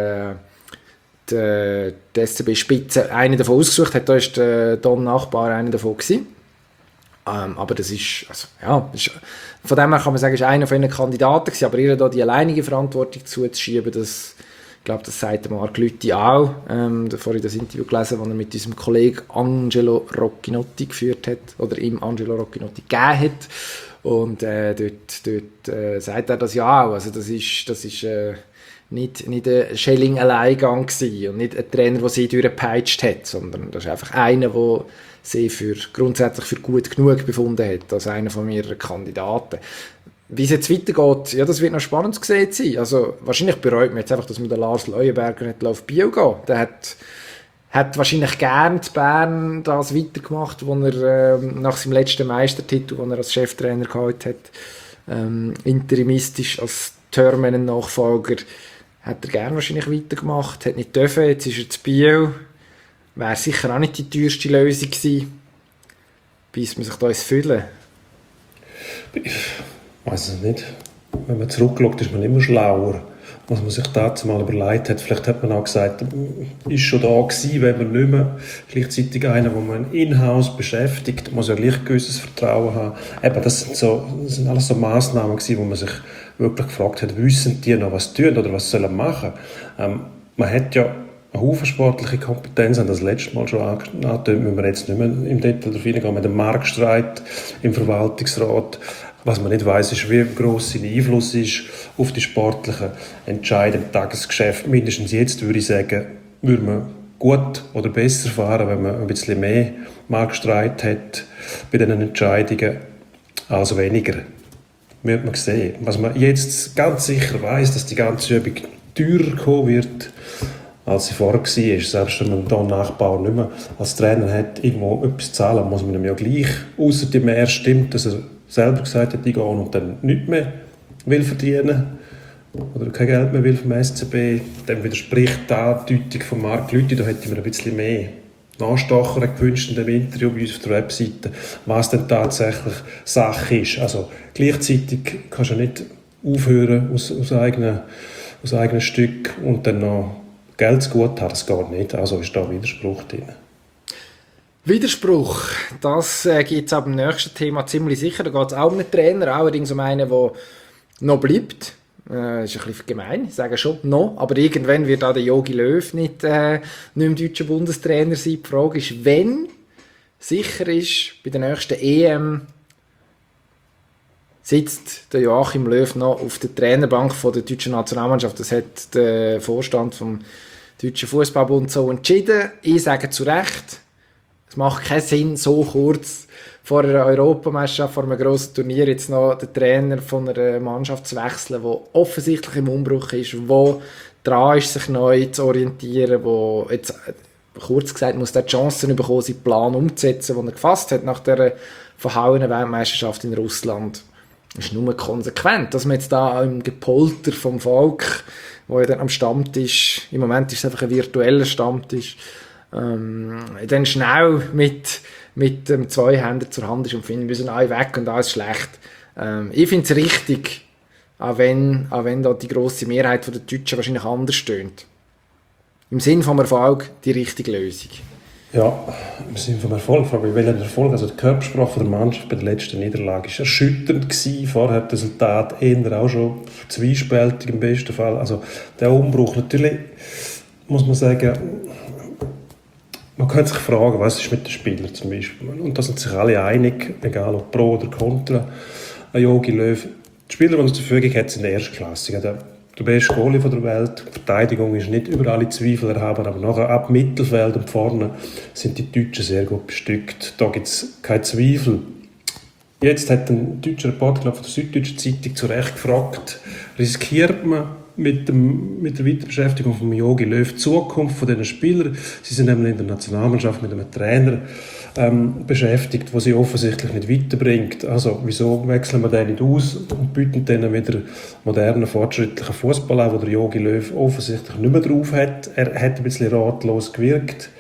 die SCB-Spitze einen davon ausgesucht hat. Da war der Don Nachbar einer davon gewesen. Aber das ist, also, ja, von dem her kann man sagen, ist einer von ihren Kandidaten gewesen, aber ihr da die alleinige Verantwortung zuzuschieben, das, ich glaube, das sagt Marc Lüthi auch. Vorhin das Interview gelesen, das er mit unserem Kollegen Angelo Roccinotti geführt hat, oder ihm Angelo Roccinotti gegeben hat. Und dort sagt er das ja auch. Also das ist nicht ein Schelling-Alleingang gewesen und nicht ein Trainer, der sie durchgepeitscht hat, sondern das ist einfach einer, der sie grundsätzlich für gut genug befunden hat, als einer von mehreren Kandidaten. Wie es jetzt weitergeht, ja, das wird noch spannend zu sehen sein. Also, wahrscheinlich bereut man jetzt einfach, dass man den Lars Leuenberger nicht auf Bio gehen. Der hat wahrscheinlich gern in Bern das weitergemacht, wo er nach seinem letzten Meistertitel, den er als Cheftrainer gehabt hat, interimistisch als Törmänen-Nachfolger, hat er gern wahrscheinlich weitergemacht, hat nicht dürfen, jetzt ist er zu Bio. Wäre sicher auch nicht die teuerste Lösung gewesen, bis man sich da ins Füllen. Ich weiß es nicht. Wenn man zurückschaut, ist man immer schlauer. was man sich dazu mal überlegt hat. Vielleicht hat man auch gesagt, ist schon da gewesen, wenn man nicht mehr gleichzeitig einer, wo man in-house beschäftigt, muss ja gleich ein gewisses Vertrauen haben. Eben, das sind alles so Massnahmen gewesen, wo man sich wirklich gefragt hat, wissen die noch was tun oder was sollen machen? Man hat ja eine Haufen sportliche Kompetenz, haben das letzte Mal schon angetönt, müssen wir jetzt nicht mehr im Detail darauf eingehen, mit dem Marktstreit im Verwaltungsrat. Was man nicht weiss, ist, wie gross sein Einfluss ist auf die sportlichen Entscheidungen im Tagesgeschäft. Mindestens jetzt würde ich sagen, würde man gut oder besser fahren, wenn man ein bisschen mehr Marktstreit hat bei diesen Entscheidungen als weniger. Wird man sehen. Was man jetzt ganz sicher weiss, dass die ganze Übung teurer kommen wird, als sie vorher war. Selbst wenn man hier Nachbau nicht mehr als Trainer hat, irgendwo etwas zahlen, muss man ihm ja gleich, ausser dem er stimmt, dass er selber gesagt hat, ich gehe und dann nichts mehr will verdienen oder kein Geld mehr will vom SCB, dem widerspricht die Andeutung von Marc Lüthi. Da hätte ich mir ein bisschen mehr Nachstocher gewünscht in dem Interview bei uns auf der Webseite, was denn tatsächlich Sache ist. Also gleichzeitig kannst du nicht aufhören aus eigenen Stück und dann noch Geld zu gut haben, das geht nicht. Also ist da Widerspruch drin. Widerspruch, das gibt es ab dem nächsten Thema ziemlich sicher. Da geht es auch um einen Trainer, allerdings um einen, der noch bleibt. Ist ein bisschen gemein, ich sage schon noch, aber irgendwann wird auch der Jogi Löw nicht mehr deutscher Bundestrainer sein. Die Frage ist, wenn sicher ist, bei der nächsten EM sitzt der Joachim Löw noch auf der Trainerbank von der deutschen Nationalmannschaft. Das hat der Vorstand vom Deutschen Fußballbund so entschieden. Ich sage zu Recht, es macht keinen Sinn, so kurz vor einer Europameisterschaft, vor einem grossen Turnier jetzt noch den Trainer von einer Mannschaft zu wechseln, die offensichtlich im Umbruch ist, wo dran ist, sich neu zu orientieren, wo jetzt, kurz gesagt, muss der die Chancen bekommen, seinen Plan umzusetzen, den er gefasst hat nach der verhauenen Weltmeisterschaft in Russland. Das ist nur konsequent, dass man jetzt da im Gepolter vom Volk, wo ja dann am Stammtisch, im Moment ist es einfach ein virtueller Stammtisch, dann schnell mit dem Zweihänder zur Hand ist und finden, wir sind alle weg und alles schlecht. Ich finde es richtig, auch wenn da die grosse Mehrheit der Deutschen wahrscheinlich anders stöhnt. Im Sinn vom Erfolg die richtige Lösung. Ja, im Sinne vom Erfolg. Bei welchem Erfolg? Also die Körpersprache der Mannschaft bei der letzten Niederlage war erschütternd gewesen. Vorher das Resultat eher auch schon zwiespältig im besten Fall. Also der Umbruch, natürlich muss man sagen, man könnte sich fragen, was ist mit den Spielern zum Beispiel. Und da sind sich alle einig, egal ob pro oder contra, ein Jogi Löw. Die Spieler, die er zur Verfügung hat, sind erstklassig. Der beste Goalie der Welt. Die Verteidigung ist nicht über alle Zweifel erhaben, aber nachher ab Mittelfeld und vorne sind die Deutschen sehr gut bestückt. Da gibt es keinen Zweifel. Jetzt hat ein deutscher Reporter, glaube ich, von der Süddeutschen Zeitung zu Recht gefragt, riskiert man mit der Weiterbeschäftigung von Jogi Löw die Zukunft von diesen Spielern? Sie sind nämlich in der Nationalmannschaft mit einem Trainer beschäftigt, der sie offensichtlich nicht weiterbringt. Also wieso wechseln wir den nicht aus und bieten denen wieder modernen, fortschrittlichen Fußball an, wo der Jogi Löw offensichtlich nicht mehr drauf hat. Er hat ein bisschen ratlos gewirkt.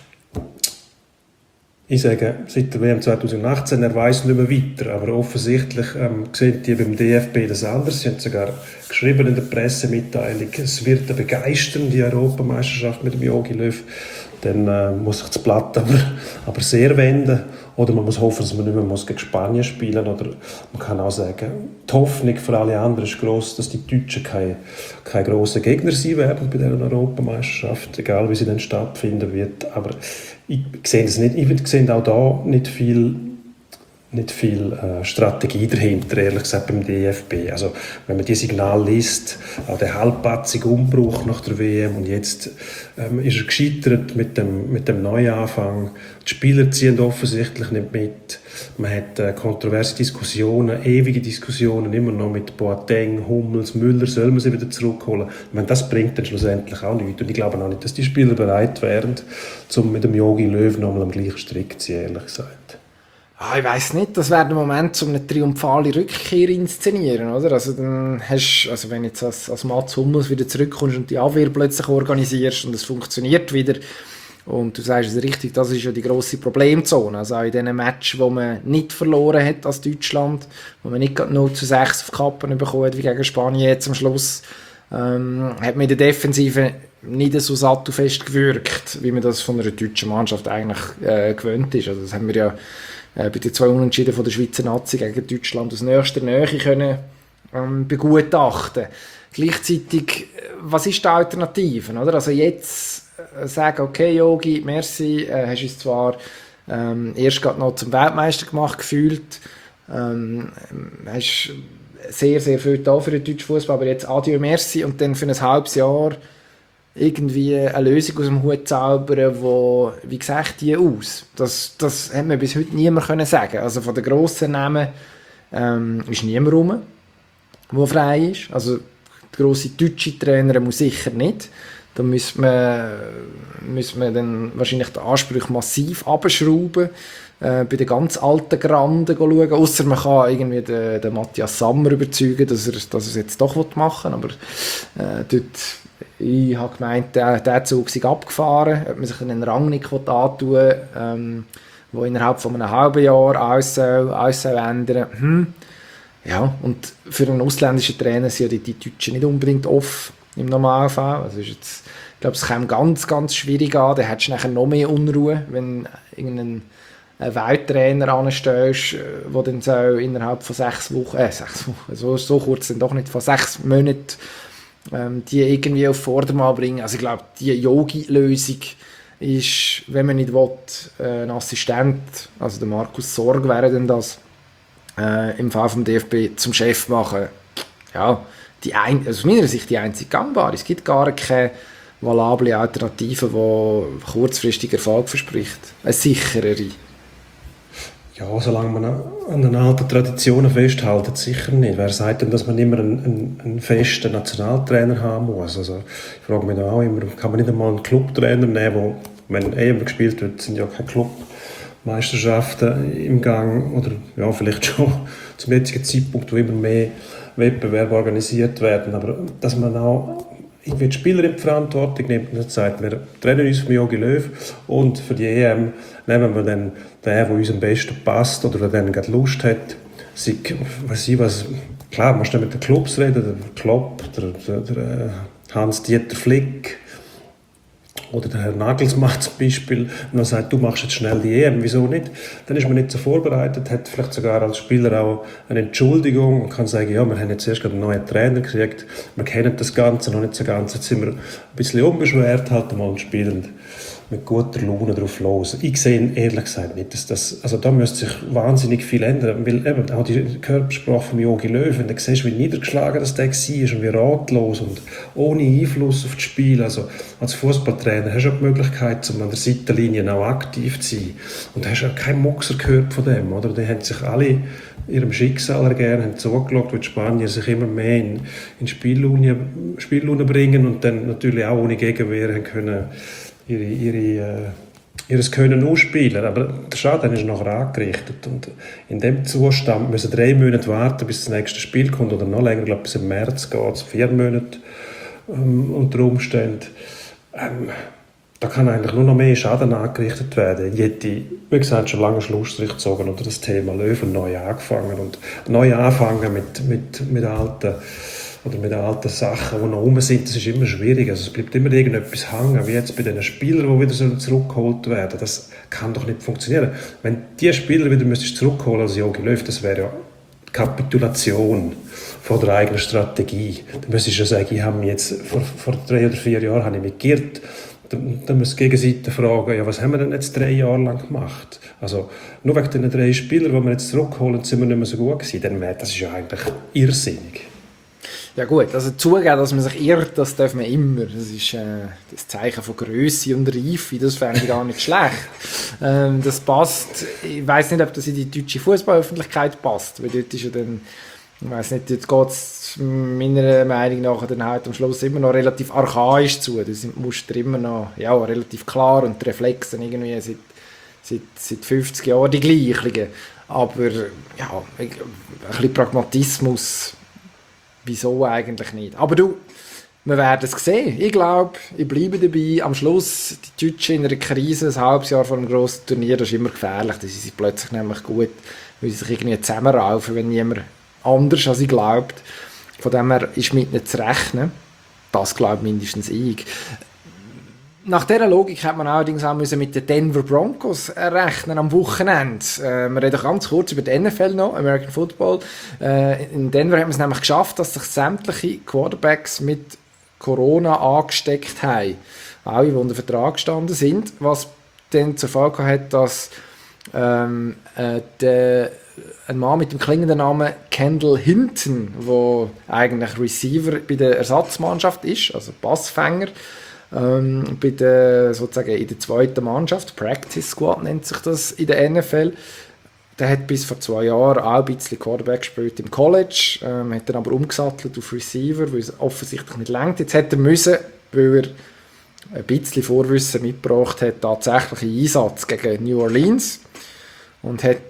Ich sage, seit der WM 2018, er weiss nicht mehr weiter, aber offensichtlich sehen die beim DFB das anders. Sie haben sogar geschrieben in der Pressemitteilung, es wird eine begeisternde Europameisterschaft mit dem Jogi Löw. Dann muss sich das Blatt aber sehr wenden. Oder man muss hoffen, dass man nicht mehr gegen Spanien spielen muss. Oder man kann auch sagen, die Hoffnung für alle anderen ist gross, dass die Deutschen keine grossen Gegner sein werden bei dieser Europameisterschaft, egal wie sie dann stattfinden wird. Aber ich sehe das nicht. Ich sehe auch da nicht viel Strategie dahinter, ehrlich gesagt, beim DFB. Also, wenn man die Signale liest, auch der halbpatzige Umbruch nach der WM und jetzt ist er gescheitert mit dem Neuanfang. Die Spieler ziehen offensichtlich nicht mit. Man hat kontroverse Diskussionen, ewige Diskussionen, immer noch mit Boateng, Hummels, Müller, soll man sie wieder zurückholen. Ich meine, das bringt dann schlussendlich auch nichts. Und ich glaube auch nicht, dass die Spieler bereit wären, um mit dem Jogi Löw nochmal am gleichen Strick zu ziehen, ehrlich gesagt. Ich weiss nicht, das wäre der Moment, um eine triumphale Rückkehr inszenieren, oder? Also dann wenn jetzt als Mats Hummels wieder zurückkommst und die Abwehr plötzlich organisierst und es funktioniert wieder und du sagst es richtig, das ist ja die grosse Problemzone. Also auch in diesen Matches, wo man nicht verloren hat als Deutschland, wo man nicht gerade 0:6 auf die Kappen bekommen hat, wie gegen Spanien jetzt am Schluss, hat mir in der Defensive nicht so sattelfest gewirkt, wie man das von einer deutschen Mannschaft eigentlich gewöhnt ist. Also das haben wir ja bei den 2 Unentschieden von der Schweizer Nazi gegen Deutschland aus nächster Nähe können begutachten. Gleichzeitig, was ist die Alternative? Oder? Also jetzt sagen, okay Jogi, merci, hast uns zwar erst gerade noch zum Weltmeister gemacht gefühlt, hast sehr, sehr viel da für den deutschen Fußball, aber jetzt adieu, merci, und dann für ein halbes Jahr irgendwie eine Lösung aus dem Hut zaubern, wo, wie gesagt, die aus? Das hat mir bis heute niemand können sagen. Also von den grossen Namen ist niemand rum, der frei ist. Also der grosse deutsche Trainer muss sicher nicht. Da müssen wir dann wahrscheinlich den Anspruch massiv abschrauben. Bei den ganz alten Granden schauen. Ausser man kann irgendwie den Matthias Sammer überzeugen, dass er es jetzt doch machen will. Aber dort, ich habe gemeint, der Zug sei abgefahren. Ob man sich einen Rang nicht antun will, der innerhalb von einem halben Jahr alles soll ändern. Ja, und für einen ausländischen Trainer sind ja die Deutschen nicht unbedingt off im Normalfall. Also ist jetzt, ich glaube, es käme ganz, ganz schwierig an. Dann hättest du nachher noch mehr Unruhe, wenn irgendein Welttrainer anstellst, der dann so innerhalb von 6 Wochen, so kurz dann doch nicht, von 6 Monaten die irgendwie auf Vordermann bringen. Also ich glaube, die Yogi-Lösung ist, wenn man nicht will, ein Assistent, also der Markus Sorg wäre denn das, im Fall vom DFB zum Chef machen. Ja, aus meiner Sicht die einzig gangbare. Es gibt gar keine valable Alternative, die kurzfristig Erfolg verspricht. Eine sicherere. Ja, solange man an den alten Traditionen festhält, sicher nicht. Wer sagt denn, dass man immer einen festen Nationaltrainer haben muss? Also, ich frage mich da auch immer, kann man nicht einmal einen Clubtrainer nehmen, wo, wenn EM gespielt wird, sind ja keine Clubmeisterschaften im Gang, oder ja, vielleicht schon zum jetzigen Zeitpunkt, wo immer mehr Wettbewerbe organisiert werden. Aber dass man auch irgendwie die Spieler in die Verantwortung nimmt und sagt, wir trennen uns von Jogi Löw und für die EM nehmen wir dann den, der uns am besten passt oder der dann gerade Lust hat. Klar, man muss mit den Clubs reden, der Klopp, der Hans-Dieter Flick oder der Herr Nagelsmann zum Beispiel, und man sagt, du machst jetzt schnell die EM, wieso nicht? Dann ist man nicht so vorbereitet, hat vielleicht sogar als Spieler auch eine Entschuldigung und kann sagen, ja, wir haben jetzt erst gerade einen neuen Trainer gekriegt, wir kennen das Ganze noch nicht so ganz, jetzt sind wir ein bisschen unbeschwert halt mal und spielen mit guter Laune drauf los. Ich sehe ehrlich gesagt nicht, dass das, also da müsste sich wahnsinnig viel ändern, weil eben auch die Körpersprache von Jogi Löw, wenn du siehst, wie niedergeschlagen das der war und wie ratlos und ohne Einfluss auf das Spiel, also als Fußballtrainer hast du auch die Möglichkeit, um an der Seitenlinie auch aktiv zu sein und hast auch keinen Muxer gehört von dem, oder? Die haben sich alle ihrem Schicksal ergeben, haben zugeschaut, wie die Spanier sich immer mehr in Spiellaune bringen und dann natürlich auch ohne Gegenwehr haben können ihres Können ausspielen. Aber der Schaden ist nachher angerichtet. Und in dem Zustand müssen 3 Monate warten, bis das nächste Spiel kommt. Oder noch länger, ich glaube, bis im März geht es, 4 Monate unter Umständen. Da kann eigentlich nur noch mehr Schaden angerichtet werden. Ich hätte, wie gesagt, schon lange Schlussstrich gezogen unter das Thema Löwen neu angefangen. Und neu anfangen mit alten oder mit den alten Sachen, die noch rum sind, das ist immer schwierig. Also es bleibt immer irgendetwas hängen, wie jetzt bei den Spielern, die wieder zurückgeholt werden. Das kann doch nicht funktionieren. Wenn die Spieler wieder zurückholen als Jogi Löw, das wäre ja Kapitulation von der eigenen Strategie. Dann müsstest du ja sagen, ich habe mich jetzt vor 3 oder 4 Jahren habe ich mich geirrt. Dann muss die Gegenseite fragen, ja, was haben wir denn jetzt 3 Jahre lang gemacht? Also nur wegen den 3 Spielern, die wir jetzt zurückholen, sind wir nicht mehr so gut gewesen. Das ist ja eigentlich irrsinnig. Ja gut, also zugeben, dass man sich irrt, das darf man immer. Das ist das Zeichen von Grösse und Reife, das fände ich gar nicht schlecht. Das passt, ich weiss nicht, ob das in die deutsche Fußballöffentlichkeit passt, weil dort ist ja dann, ich weiss nicht, dort geht es meiner Meinung nach dann halt am Schluss immer noch relativ archaisch zu. Da sind die Muster immer noch relativ klar und die Reflexe irgendwie seit 50 Jahren die gleichen. Aber ja, ein bisschen Pragmatismus, wieso eigentlich nicht? Aber du, wir werden es sehen. Ich glaube, ich bleibe dabei. Am Schluss, die Deutschen in einer Krise, ein halbes Jahr vor einem grossen Turnier, das ist immer gefährlich. Das ist plötzlich nämlich gut, weil sie sich irgendwie zusammenraufen, wenn niemand anders als ich glaubt. Von dem her ist mit nicht zu rechnen. Das glaube mindestens ich. Nach dieser Logik hat man allerdings auch mit den Denver Broncos rechnen am Wochenende. Wir reden ganz kurz über die NFL noch, American Football. In Denver haben wir es nämlich geschafft, dass sich sämtliche Quarterbacks mit Corona angesteckt haben. Alle, die unter Vertrag gestanden sind, was dann zur Folge hat, dass ein Mann mit dem klingenden Namen Kendall Hinton, der eigentlich Receiver bei der Ersatzmannschaft ist, also Passfänger, bei der, sozusagen in der zweiten Mannschaft, Practice Squad nennt sich das in der NFL. Der hat bis vor 2 Jahren auch ein bisschen Quarterback gespielt im College, hat dann aber umgesattelt auf Receiver, weil es offensichtlich nicht reicht. Jetzt hätte er müssen, weil er ein bisschen Vorwissen mitgebracht hat, tatsächlich einen Einsatz gegen New Orleans und hat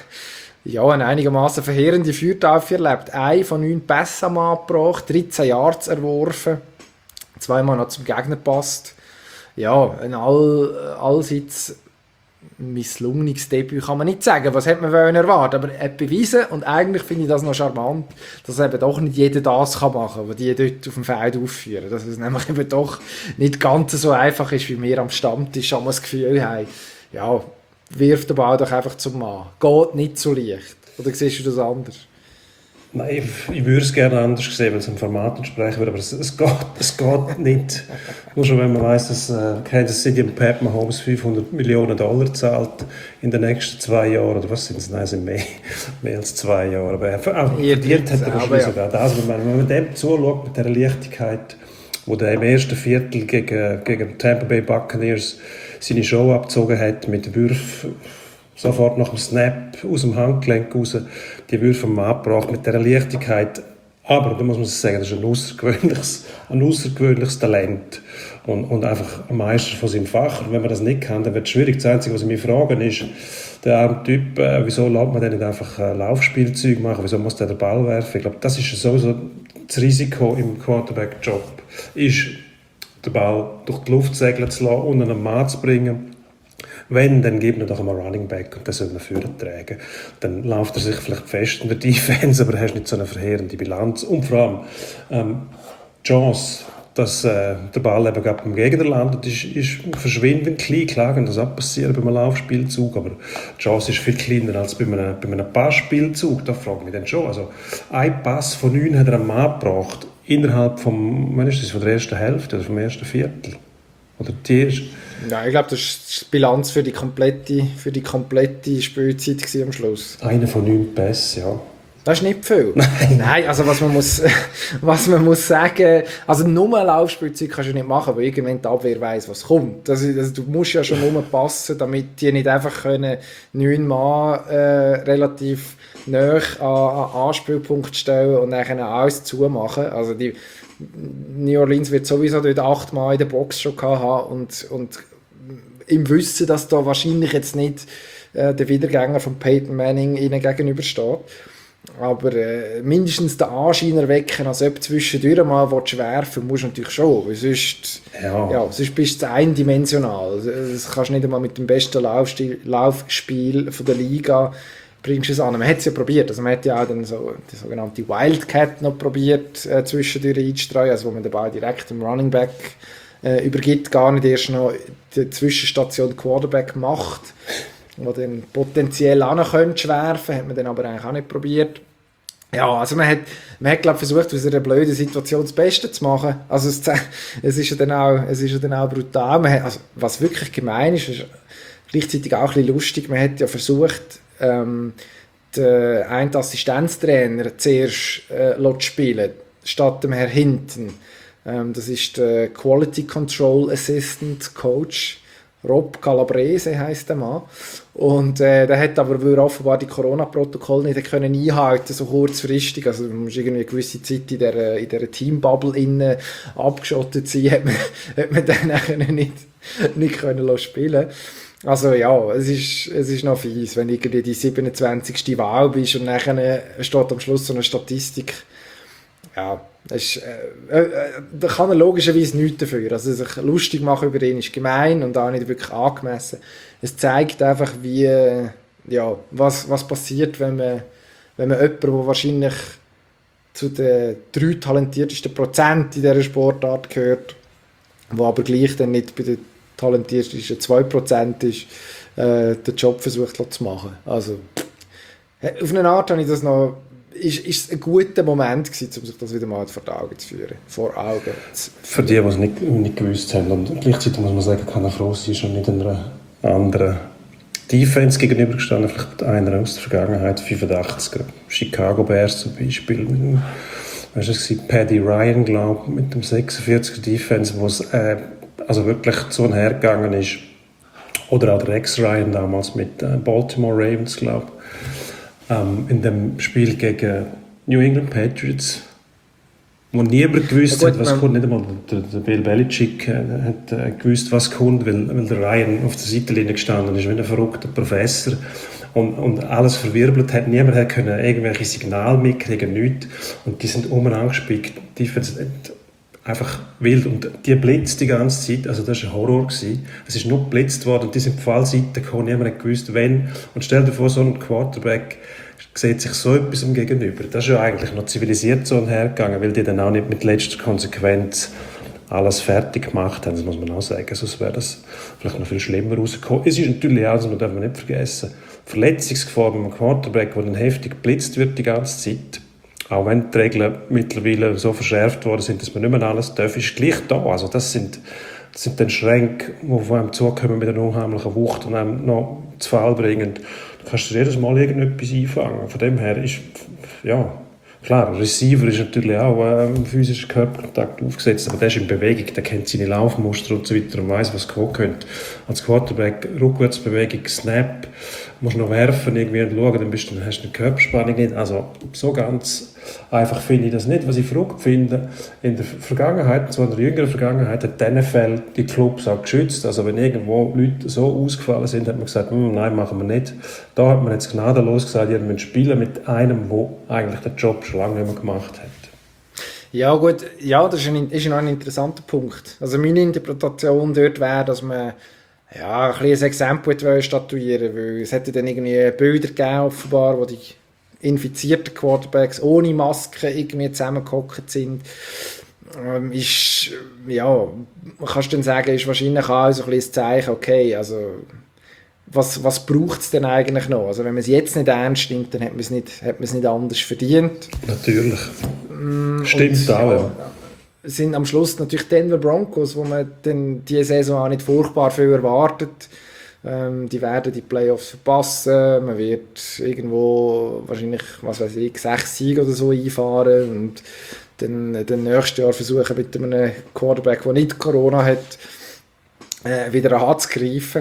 eine einigermaßen verheerende Feuertaufe erlebt. 1 von 9 Pässen am angebracht, 13 Yards erworfen, 2-mal noch zum Gegner gepasst. Ja, ein allseits misslungenes Debüt kann man nicht sagen. Was hätte man erwarten? Aber er hat bewiesen, und eigentlich finde ich das noch charmant, dass eben doch nicht jeder das machen kann, was die dort auf dem Feld aufführen. Dass es nämlich eben doch nicht ganz so einfach ist, wie wir am Stammtisch schon mal das Gefühl haben. Ja, wirft den Ball doch einfach zum Mann. Geht nicht so leicht. Oder siehst du das anders? Nein, ich würde es gerne anders sehen, wenn es ein Format entsprechen würde, aber es geht nicht. Nur schon, wenn man weiss, dass Kansas City und Pat Mahomes $500 Millionen zahlt in den nächsten 2 Jahren, oder was sind es? Nein, es sind mehr als 2 Jahre. Aber auch verdient hat er wahrscheinlich sogar das. Wenn man dem zuschaut, mit dieser Leichtigkeit, wo der im ersten Viertel gegen Tampa Bay Buccaneers seine Show abgezogen hat, mit Würfen sofort nach dem Snap aus dem Handgelenk raus, die Würfe am Mann gebracht, mit dieser Leichtigkeit. Aber da muss man sagen, das ist ein außergewöhnliches Talent und einfach ein Meister von seinem Fach. Und wenn man das nicht kann, dann wird es schwierig. Das Einzige, was ich mich frage, ist, der arme Typ, wieso lässt man den nicht einfach Laufspielzeug machen? Wieso muss der den Ball werfen? Ich glaube, das ist sowieso das Risiko im Quarterback-Job, ist, den Ball durch die Luft segeln zu lassen und einen Mann zu bringen. Wenn, dann gibt er doch einmal Running Back und den soll man führen tragen. Dann läuft er sich vielleicht fest in der Defense, aber er hat nicht so eine verheerende Bilanz. Und vor allem die Chance, dass der Ball eben gerade beim Gegner landet, ist verschwindend klein. Klar kann das auch passieren bei einem Laufspielzug, aber die Chance ist viel kleiner als bei einem Passspielzug. Da frage ich mich dann schon. Also, ein Pass von 9 hat er am Mann gebracht, innerhalb von der ersten Hälfte oder vom ersten Viertel. Oder die erste. Ja, ich glaube, das war die Bilanz für die komplette Spielzeit am Schluss. Einer von 9 Pässen, ja. Das ist nicht viel. Nein, also was man muss sagen, also nur ein Laufspielzeug kannst du nicht machen, weil irgendwann die Abwehr weiss, was kommt. Also du musst ja schon nur passen, damit die nicht einfach 9 Mann relativ nahe an Anspielpunkt stellen und dann alles zumachen. Also die New Orleans wird sowieso dort 8 Mal in der Box schon haben und im Wissen, dass da wahrscheinlich jetzt nicht der Wiedergänger von Peyton Manning ihnen gegenübersteht. Aber mindestens den Anschein erwecken, als ob zwischendurch mal werfen musst du natürlich schon. Weil sonst, sonst bist du eindimensional. Das kannst du nicht einmal mit dem besten Laufspiel von der Liga bringst du es an. Man hat es ja probiert. Also man hat ja auch dann so die sogenannte Wildcat noch probiert, zwischendurch einzustreuen, also wo man den Ball direkt dem Running Back übergibt, gar nicht erst noch die Zwischenstation Quarterback macht, wo dann potenziell auch noch werfen, hat man dann aber eigentlich auch nicht probiert. Ja, also man hat glaube ich, versucht, aus einer blöden Situation das Beste zu machen. Also es ist ja dann auch brutal. Also, was wirklich gemein ist gleichzeitig auch ein bisschen lustig, man hat ja versucht, den einen Assistenztrainer zuerst zu spielen, statt dem Herr Hinton. Das ist der Quality Control Assistant Coach, Rob Calabrese heisst der Mann. Und der hat aber, weil er offenbar die Corona-Protokolle nicht einhalten konnte, so kurzfristig, also man muss irgendwie eine gewisse Zeit in dieser Teambubble abgeschottet sein, hat man dann nachher nicht können spielen. Also ja, es ist noch fies, wenn irgendwie die 27. Wahl bist und nachher steht am Schluss so eine Statistik. Ja, da kann er logischerweise nichts dafür. Also sich lustig machen über ihn ist gemein und auch nicht wirklich angemessen. Es zeigt einfach, was passiert, wenn man jemanden, der wahrscheinlich zu den 3 talentiertesten Prozent in dieser Sportart gehört, wo aber gleich dann nicht bei den talentiertesten 2% ist, den Job versucht zu machen. Also, auf eine Art habe ich das noch, ist es ein guter Moment gewesen, um sich das wieder mal vor die Augen zu führen. Vor Augen. Für die es nicht gewusst haben. Und gleichzeitig muss man sagen, kann er froh sein, schon nicht einer anderen Defense gegenübergestanden, vielleicht einer aus der Vergangenheit, 85er. Chicago Bears zum Beispiel. Es war Paddy Ryan, glaube ich, mit dem 46er Defense, wo es also wirklich so hergegangen ist. Oder auch der Rex Ryan damals mit Baltimore Ravens, glaube ich. In dem Spiel gegen New England Patriots, wo niemand gewusst hat, was kommt. Nicht einmal der Bill Belichick hat gewusst, was kommt, weil der Ryan auf der Seitenlinie gestanden ist, wie ein verrückter Professor. Und alles verwirbelt hat. Niemand hat können irgendwelche Signale mitkriegen, nichts. Und die sind umeinander gespickt. Die einfach wild. Und die blitzt die ganze Zeit. Also das war ein Horror gewesen. Es ist nur geblitzt worden und die sind auf alle Seiten gekommen. Niemand hat gewusst, wenn. Und stell dir vor, so ein Quarterback sieht sich so etwas gegenüber. Das ist ja eigentlich noch zivilisiert so hergegangen, weil die dann auch nicht mit letzter Konsequenz alles fertig gemacht haben. Das muss man auch sagen. Sonst wäre das vielleicht noch viel schlimmer rausgekommen. Es ist natürlich auch, das darf man nicht vergessen, Verletzungsgefahr beim Quarterback, der dann heftig geblitzt wird die ganze Zeit. Auch wenn die Regeln mittlerweile so verschärft worden sind, dass man nicht mehr alles darf, ist gleich da. Also das sind dann Schränke, die von einem zukommen mit einer unheimlichen Wucht und einem noch zu Fall bringen. Du kannst dir jedes Mal irgendetwas einfangen. Von dem her ist, ja, klar, ein Receiver ist natürlich auch physischer Körperkontakt aufgesetzt, aber der ist in Bewegung, der kennt seine Laufmuster und so weiter und weiss, was kommen könnte. Als Quarterback, Rückwärtsbewegung, Snap, musst noch werfen irgendwie und schauen, dann hast du eine Körperspannung nicht. Also so ganz einfach finde ich das nicht. Was ich verrückt finde, in der Vergangenheit, so in der jüngeren Vergangenheit, hat die NFL die Clubs auch geschützt. Also wenn irgendwo Leute so ausgefallen sind, hat man gesagt, nein, machen wir nicht. Da hat man jetzt gnadenlos gesagt, ihr müsst spielen mit einem, der eigentlich den Job schon lange nicht mehr gemacht hat. Ja gut, ja, das ist noch ein interessanter Punkt. Also meine Interpretation dort wäre, dass man ein kleines Exempel statuieren wollte, weil es hätte dann irgendwie Bilder gegeben, offenbar, wo die infizierten Quarterbacks ohne Maske irgendwie zusammengehockt sind. Man kann dann sagen, ist wahrscheinlich auch so ein bisschen das Zeichen, okay, also was braucht es denn eigentlich noch? Also wenn man es jetzt nicht ernst nimmt, dann hat man es nicht anders verdient. Natürlich. Stimmt auch, ja. Sind am Schluss natürlich Denver Broncos, wo man dann diese Saison auch nicht furchtbar viel erwartet. Die werden die Playoffs verpassen, man wird irgendwo wahrscheinlich, 6 Siege oder so einfahren und dann nächstes Jahr versuchen, mit einem Quarterback, der nicht Corona hat, wieder anzugreifen.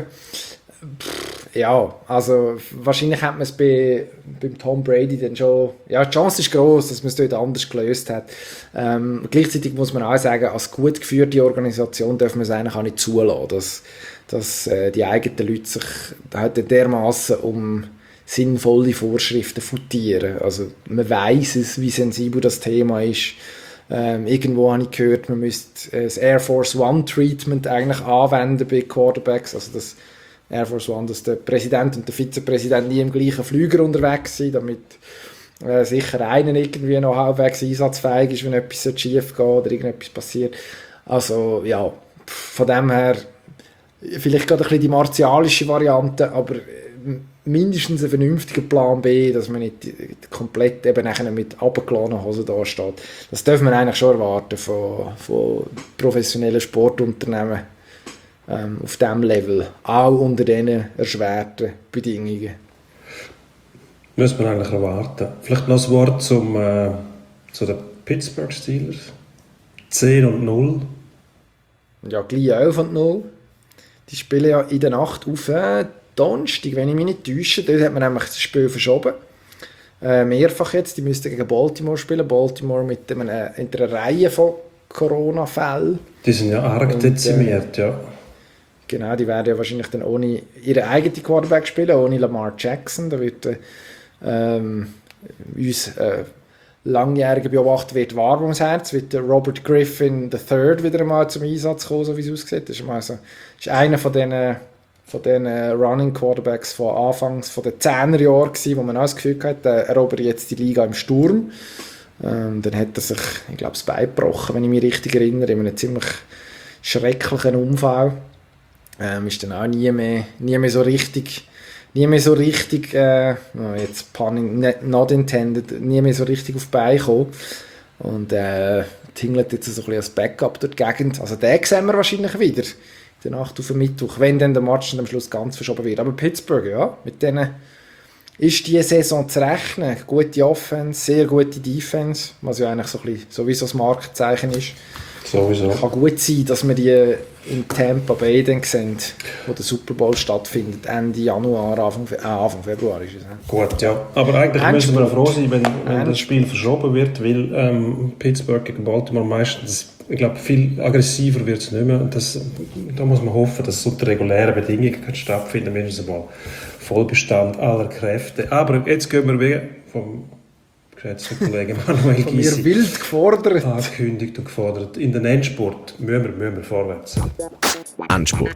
Ja, also wahrscheinlich hat man es beim Tom Brady dann schon, ja, die Chance ist gross, dass man es dort anders gelöst hat. Gleichzeitig muss man auch sagen, als gut geführte Organisation darf man es eigentlich auch nicht zulassen, dass die eigenen Leute sich dermassen um sinnvolle Vorschriften futieren. Also man weiss es, wie sensibel das Thema ist. Irgendwo habe ich gehört, man müsste das Air Force One Treatment eigentlich anwenden bei Quarterbacks, also das Air Force One, dass der Präsident und der Vizepräsident nie im gleichen Flüger unterwegs sind, damit sicher einer irgendwie noch halbwegs einsatzfähig ist, wenn etwas schief geht oder irgendetwas passiert. Also ja, von dem her vielleicht gerade ein bisschen die martialische Variante, aber mindestens ein vernünftiger Plan B, dass man nicht komplett eben nachher mit abgeladenen Hosen da steht. Das darf man eigentlich schon erwarten von professionellen Sportunternehmen. Auf diesem Level, auch unter diesen erschwerten Bedingungen. Müssen wir eigentlich erwarten. Vielleicht noch ein Wort zu den Pittsburgh Steelers. 10-0. Ja, gleich 11-0. Die spielen ja in der Nacht auf Donnerstag, wenn ich mich nicht täusche. Dort hat man nämlich das Spiel verschoben. Mehrfach jetzt. Die müssten gegen Baltimore spielen. Baltimore mit einer Reihe von Corona-Fällen. Die sind ja arg dezimiert, ja. Genau, die werden ja wahrscheinlich dann ohne ihren eigenen Quarterback spielen, ohne Lamar Jackson. Da wird uns langjähriger Beobachter wird warm ums Herz, wird Robert Griffin III wieder einmal zum Einsatz kommen, so wie es aussieht. Das ist einer von diesen Running Quarterbacks von Anfangs von den 10er Jahren gewesen, wo man auch das Gefühl hatte, er erobert jetzt die Liga im Sturm. Dann hat er sich, ich glaube, das Bein gebrochen, wenn ich mich richtig erinnere, in einem ziemlich schrecklichen Unfall. Ist dann auch nie mehr so richtig, jetzt pun not intended, nie mehr so richtig auf die Beine gekommen. Und tingelt jetzt so ein bisschen als Backup durch die Gegend. Also den sehen wir wahrscheinlich wieder in der Nacht auf den Mittwoch, wenn dann der Match dann am Schluss ganz verschoben wird. Aber Pittsburgh, ja, mit denen ist diese Saison zu rechnen. Gute Offense, sehr gute Defense, was ja eigentlich so ein bisschen, sowieso das Markenzeichen ist. Sowieso. Kann gut sein, dass wir die in Tampa Bay dann sehen, wo der Super Bowl stattfindet, Ende Januar, Anfang Februar ist es. Gut, ja. Aber eigentlich müssen wir froh sein, wenn das Spiel verschoben wird, weil Pittsburgh gegen Baltimore meistens, ich glaube, viel aggressiver wird es nicht mehr. Und da muss man hoffen, dass es unter regulären Bedingungen stattfinden kann, mindestens mal Vollbestand aller Kräfte. Aber jetzt gehen wir wieder vom geschätzten Kollegen Manuel Gysi. Wir wild gefordert. Angekündigt und gefordert. In den Endspurt müssen wir vorwärts. Endspurt.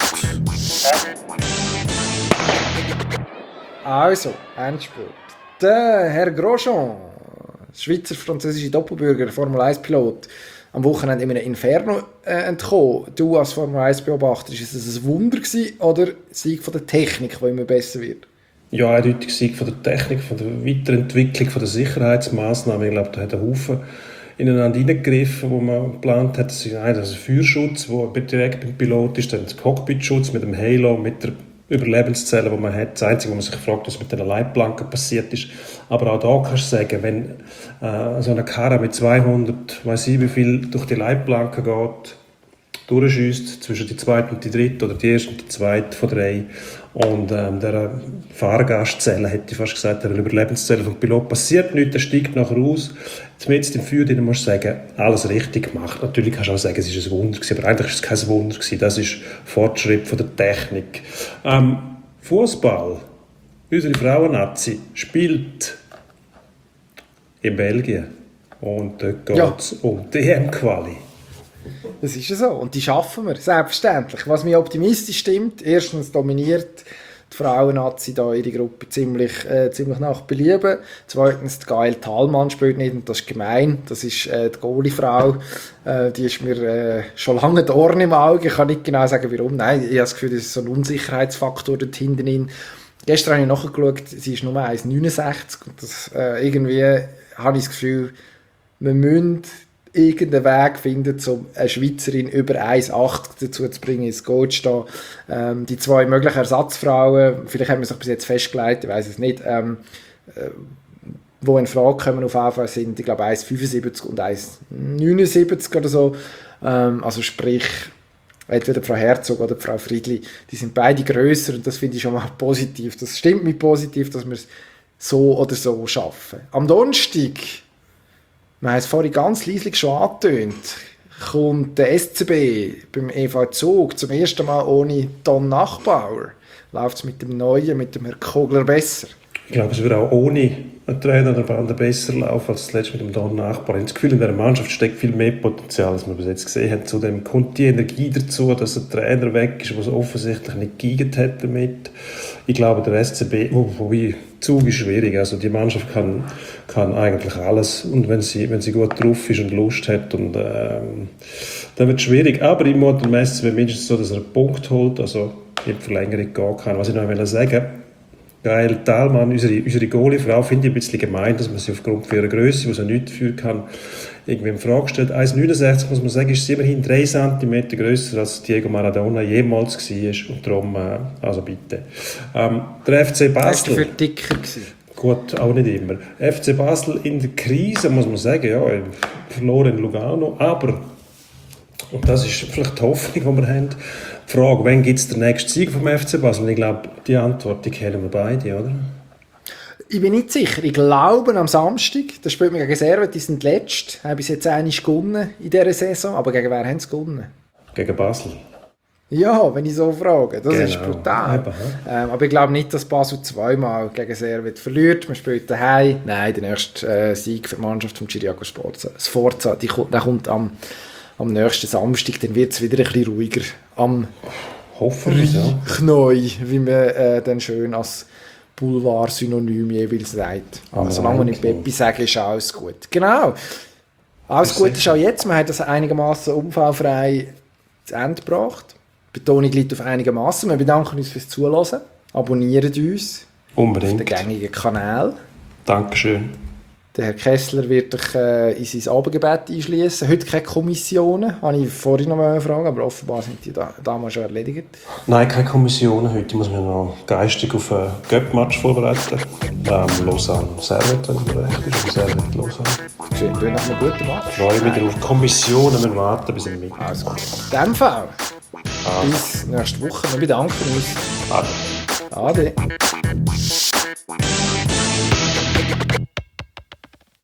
Also, Endspurt. Der Herr Grosjean, Schweizer-französische Doppelbürger, Formel-1-Pilot, am Wochenende in einem Inferno entkommen. Du als Formel-1-Beobachter, ist es ein Wunder gewesen, oder Sieg von der Technik, die immer besser wird? Ja, eindeutig Sieg von der Technik, von der Weiterentwicklung, von der Sicherheitsmaßnahmen. Ich glaube, da hat ein Haufen ineinander hineingegriffen, wo man geplant hat. Das ist ein Feuerschutz, der direkt beim Pilot ist, dann der Cockpitschutz mit dem Halo, mit der Überlebenszelle, die man hat. Das Einzige, wo man sich fragt, was mit den Leitplanken passiert ist. Aber auch da kannst du sagen, wenn so eine Karre mit 200, weiß ich wie viel, durch die Leitplanken geht, durchschießt zwischen die zweite und die dritte oder die erste und die zweite von drei. Und der Fahrgastzelle, hätte ich fast gesagt, der Überlebenszelle vom Pilot passiert nichts, der steigt nachher aus. Jetzt im Feuer, dann musst du sagen, alles richtig gemacht. Natürlich kannst du auch sagen, es ist ein Wunder gewesen, aber eigentlich ist es kein Wunder gewesen. Das ist Fortschritt von der Technik. Fußball, unsere Frauennazi, spielt in Belgien. Und dort geht es um die EM-Quali. Das ist ja so. Und die schaffen wir, selbstverständlich. Was mich optimistisch stimmt, erstens dominiert die Frauen-Nazi da ihre Gruppe ziemlich nach Belieben. Zweitens, die Gael Thalmann spielt nicht, und das ist gemein. Das ist die Goalie-Frau. Die ist mir schon lange Dorn im Auge. Ich kann nicht genau sagen, warum. Nein, ich habe das Gefühl, das ist so ein Unsicherheitsfaktor dort hinten. Gestern habe ich nachgeschaut, sie ist nur 1,69. Und das, irgendwie habe ich das Gefühl, wir müssen irgendeinen Weg finden, um eine Schweizerin über 1,80 dazu zu bringen, ins Goal zu stehen. Die zwei möglichen Ersatzfrauen, vielleicht haben wir sich bis jetzt festgelegt, ich weiß es nicht, die in Frage kommen auf jeden Fall sind, ich glaube, 1,75 und 1,79 oder so. Also sprich, entweder Frau Herzog oder Frau Friedli, die sind beide grösser, und das finde ich schon mal positiv. Das stimmt mich positiv, dass wir es so oder so schaffen. Am Donnerstag, wir haben es vorhin ganz leislich schon angetönt, kommt der SCB beim EV Zug zum ersten Mal ohne Don Nachbauer. Läuft es mit dem Neuen, mit dem Herrn Kogler besser? Ich glaube, es wird auch ohne einen Trainer der Bande besser laufen als zuletzt mit dem Don Nachbar. Ich habe das Gefühl, in dieser Mannschaft steckt viel mehr Potenzial, als wir bis jetzt gesehen haben. Zudem kommt die Energie dazu, dass ein Trainer weg ist, der es offensichtlich nicht geeignet hat damit. Ich glaube, der SCB, wobei Zug ist schwierig. Also die Mannschaft kann eigentlich alles, und wenn sie gut drauf ist und Lust hat, und dann wird es schwierig. Aber im Modern SCB mindestens so, dass er einen Punkt holt, also in die Verlängerung gehen kann. Was ich noch sagen will, Gael Thalmann, unsere Goalie-Frau, finde ich ein bisschen gemein, dass man sie aufgrund ihrer Größe, die sie nicht dafür kann, irgendwie in Frage stellt. 1,69 muss man sagen, ist sie immerhin 3 cm grösser als Diego Maradona jemals war. Und darum, also bitte. Der FC Basel. Für dicker gewesen. Gut, auch nicht immer. FC Basel in der Krise, muss man sagen, ja, verloren in Lugano, aber, und das ist vielleicht die Hoffnung, die wir haben, die Frage, wann gibt es den nächsten Sieg vom FC Basel? Ich glaube, die Antwort, die kennen wir beide, oder? Ich bin nicht sicher. Ich glaube, am Samstag, da spielt man gegen Servet, die sind letzt, haben bis jetzt einmal gewonnen in dieser Saison, aber gegen wer haben sie gewonnen? Gegen Basel. Ja, wenn ich so frage. Das ist Genau. brutal. Aber ich glaube nicht, dass Basel zweimal gegen Servet verliert. Man spielt daheim. Nein, der nächste Sieg für die Mannschaft von Chiriaco Sforza, der kommt am nächsten Samstag. Dann wird es wieder ein bisschen ruhiger am Hoffentlich, ja. Knäu, wie man dann schön als Boulevard-Synonym jeweils sagt. Aber solange wir nicht Peppi sagen, ist alles gut. Genau. Alles gut ist auch jetzt. Wir haben das einigermaßen unfallfrei zu Ende gebracht. Die Betonung liegt auf einigermaßen. Wir bedanken uns fürs Zuhören. Abonniert uns Unbedingt. auf den gängigen Kanal. Dankeschön. Der Herr Kessler wird euch in sein Abendgebet einschließen. Heute keine Kommissionen, habe ich vorhin noch mal fragen, aber offenbar sind die damals schon erledigt. Nein, keine Kommissionen. Heute muss man noch geistig auf einen Göpp-Match vorbereiten. Lausanne-Servet, wenn man recht ist. Oder Servet-Lausanne. Schön, du nach einem guten Match. Ich freue mich drauf. Kommissionen, wir warten bis im Mittag. Also gut. In dem Fall. Bis nächste Woche. Wir bedanken uns. Ade. Ade.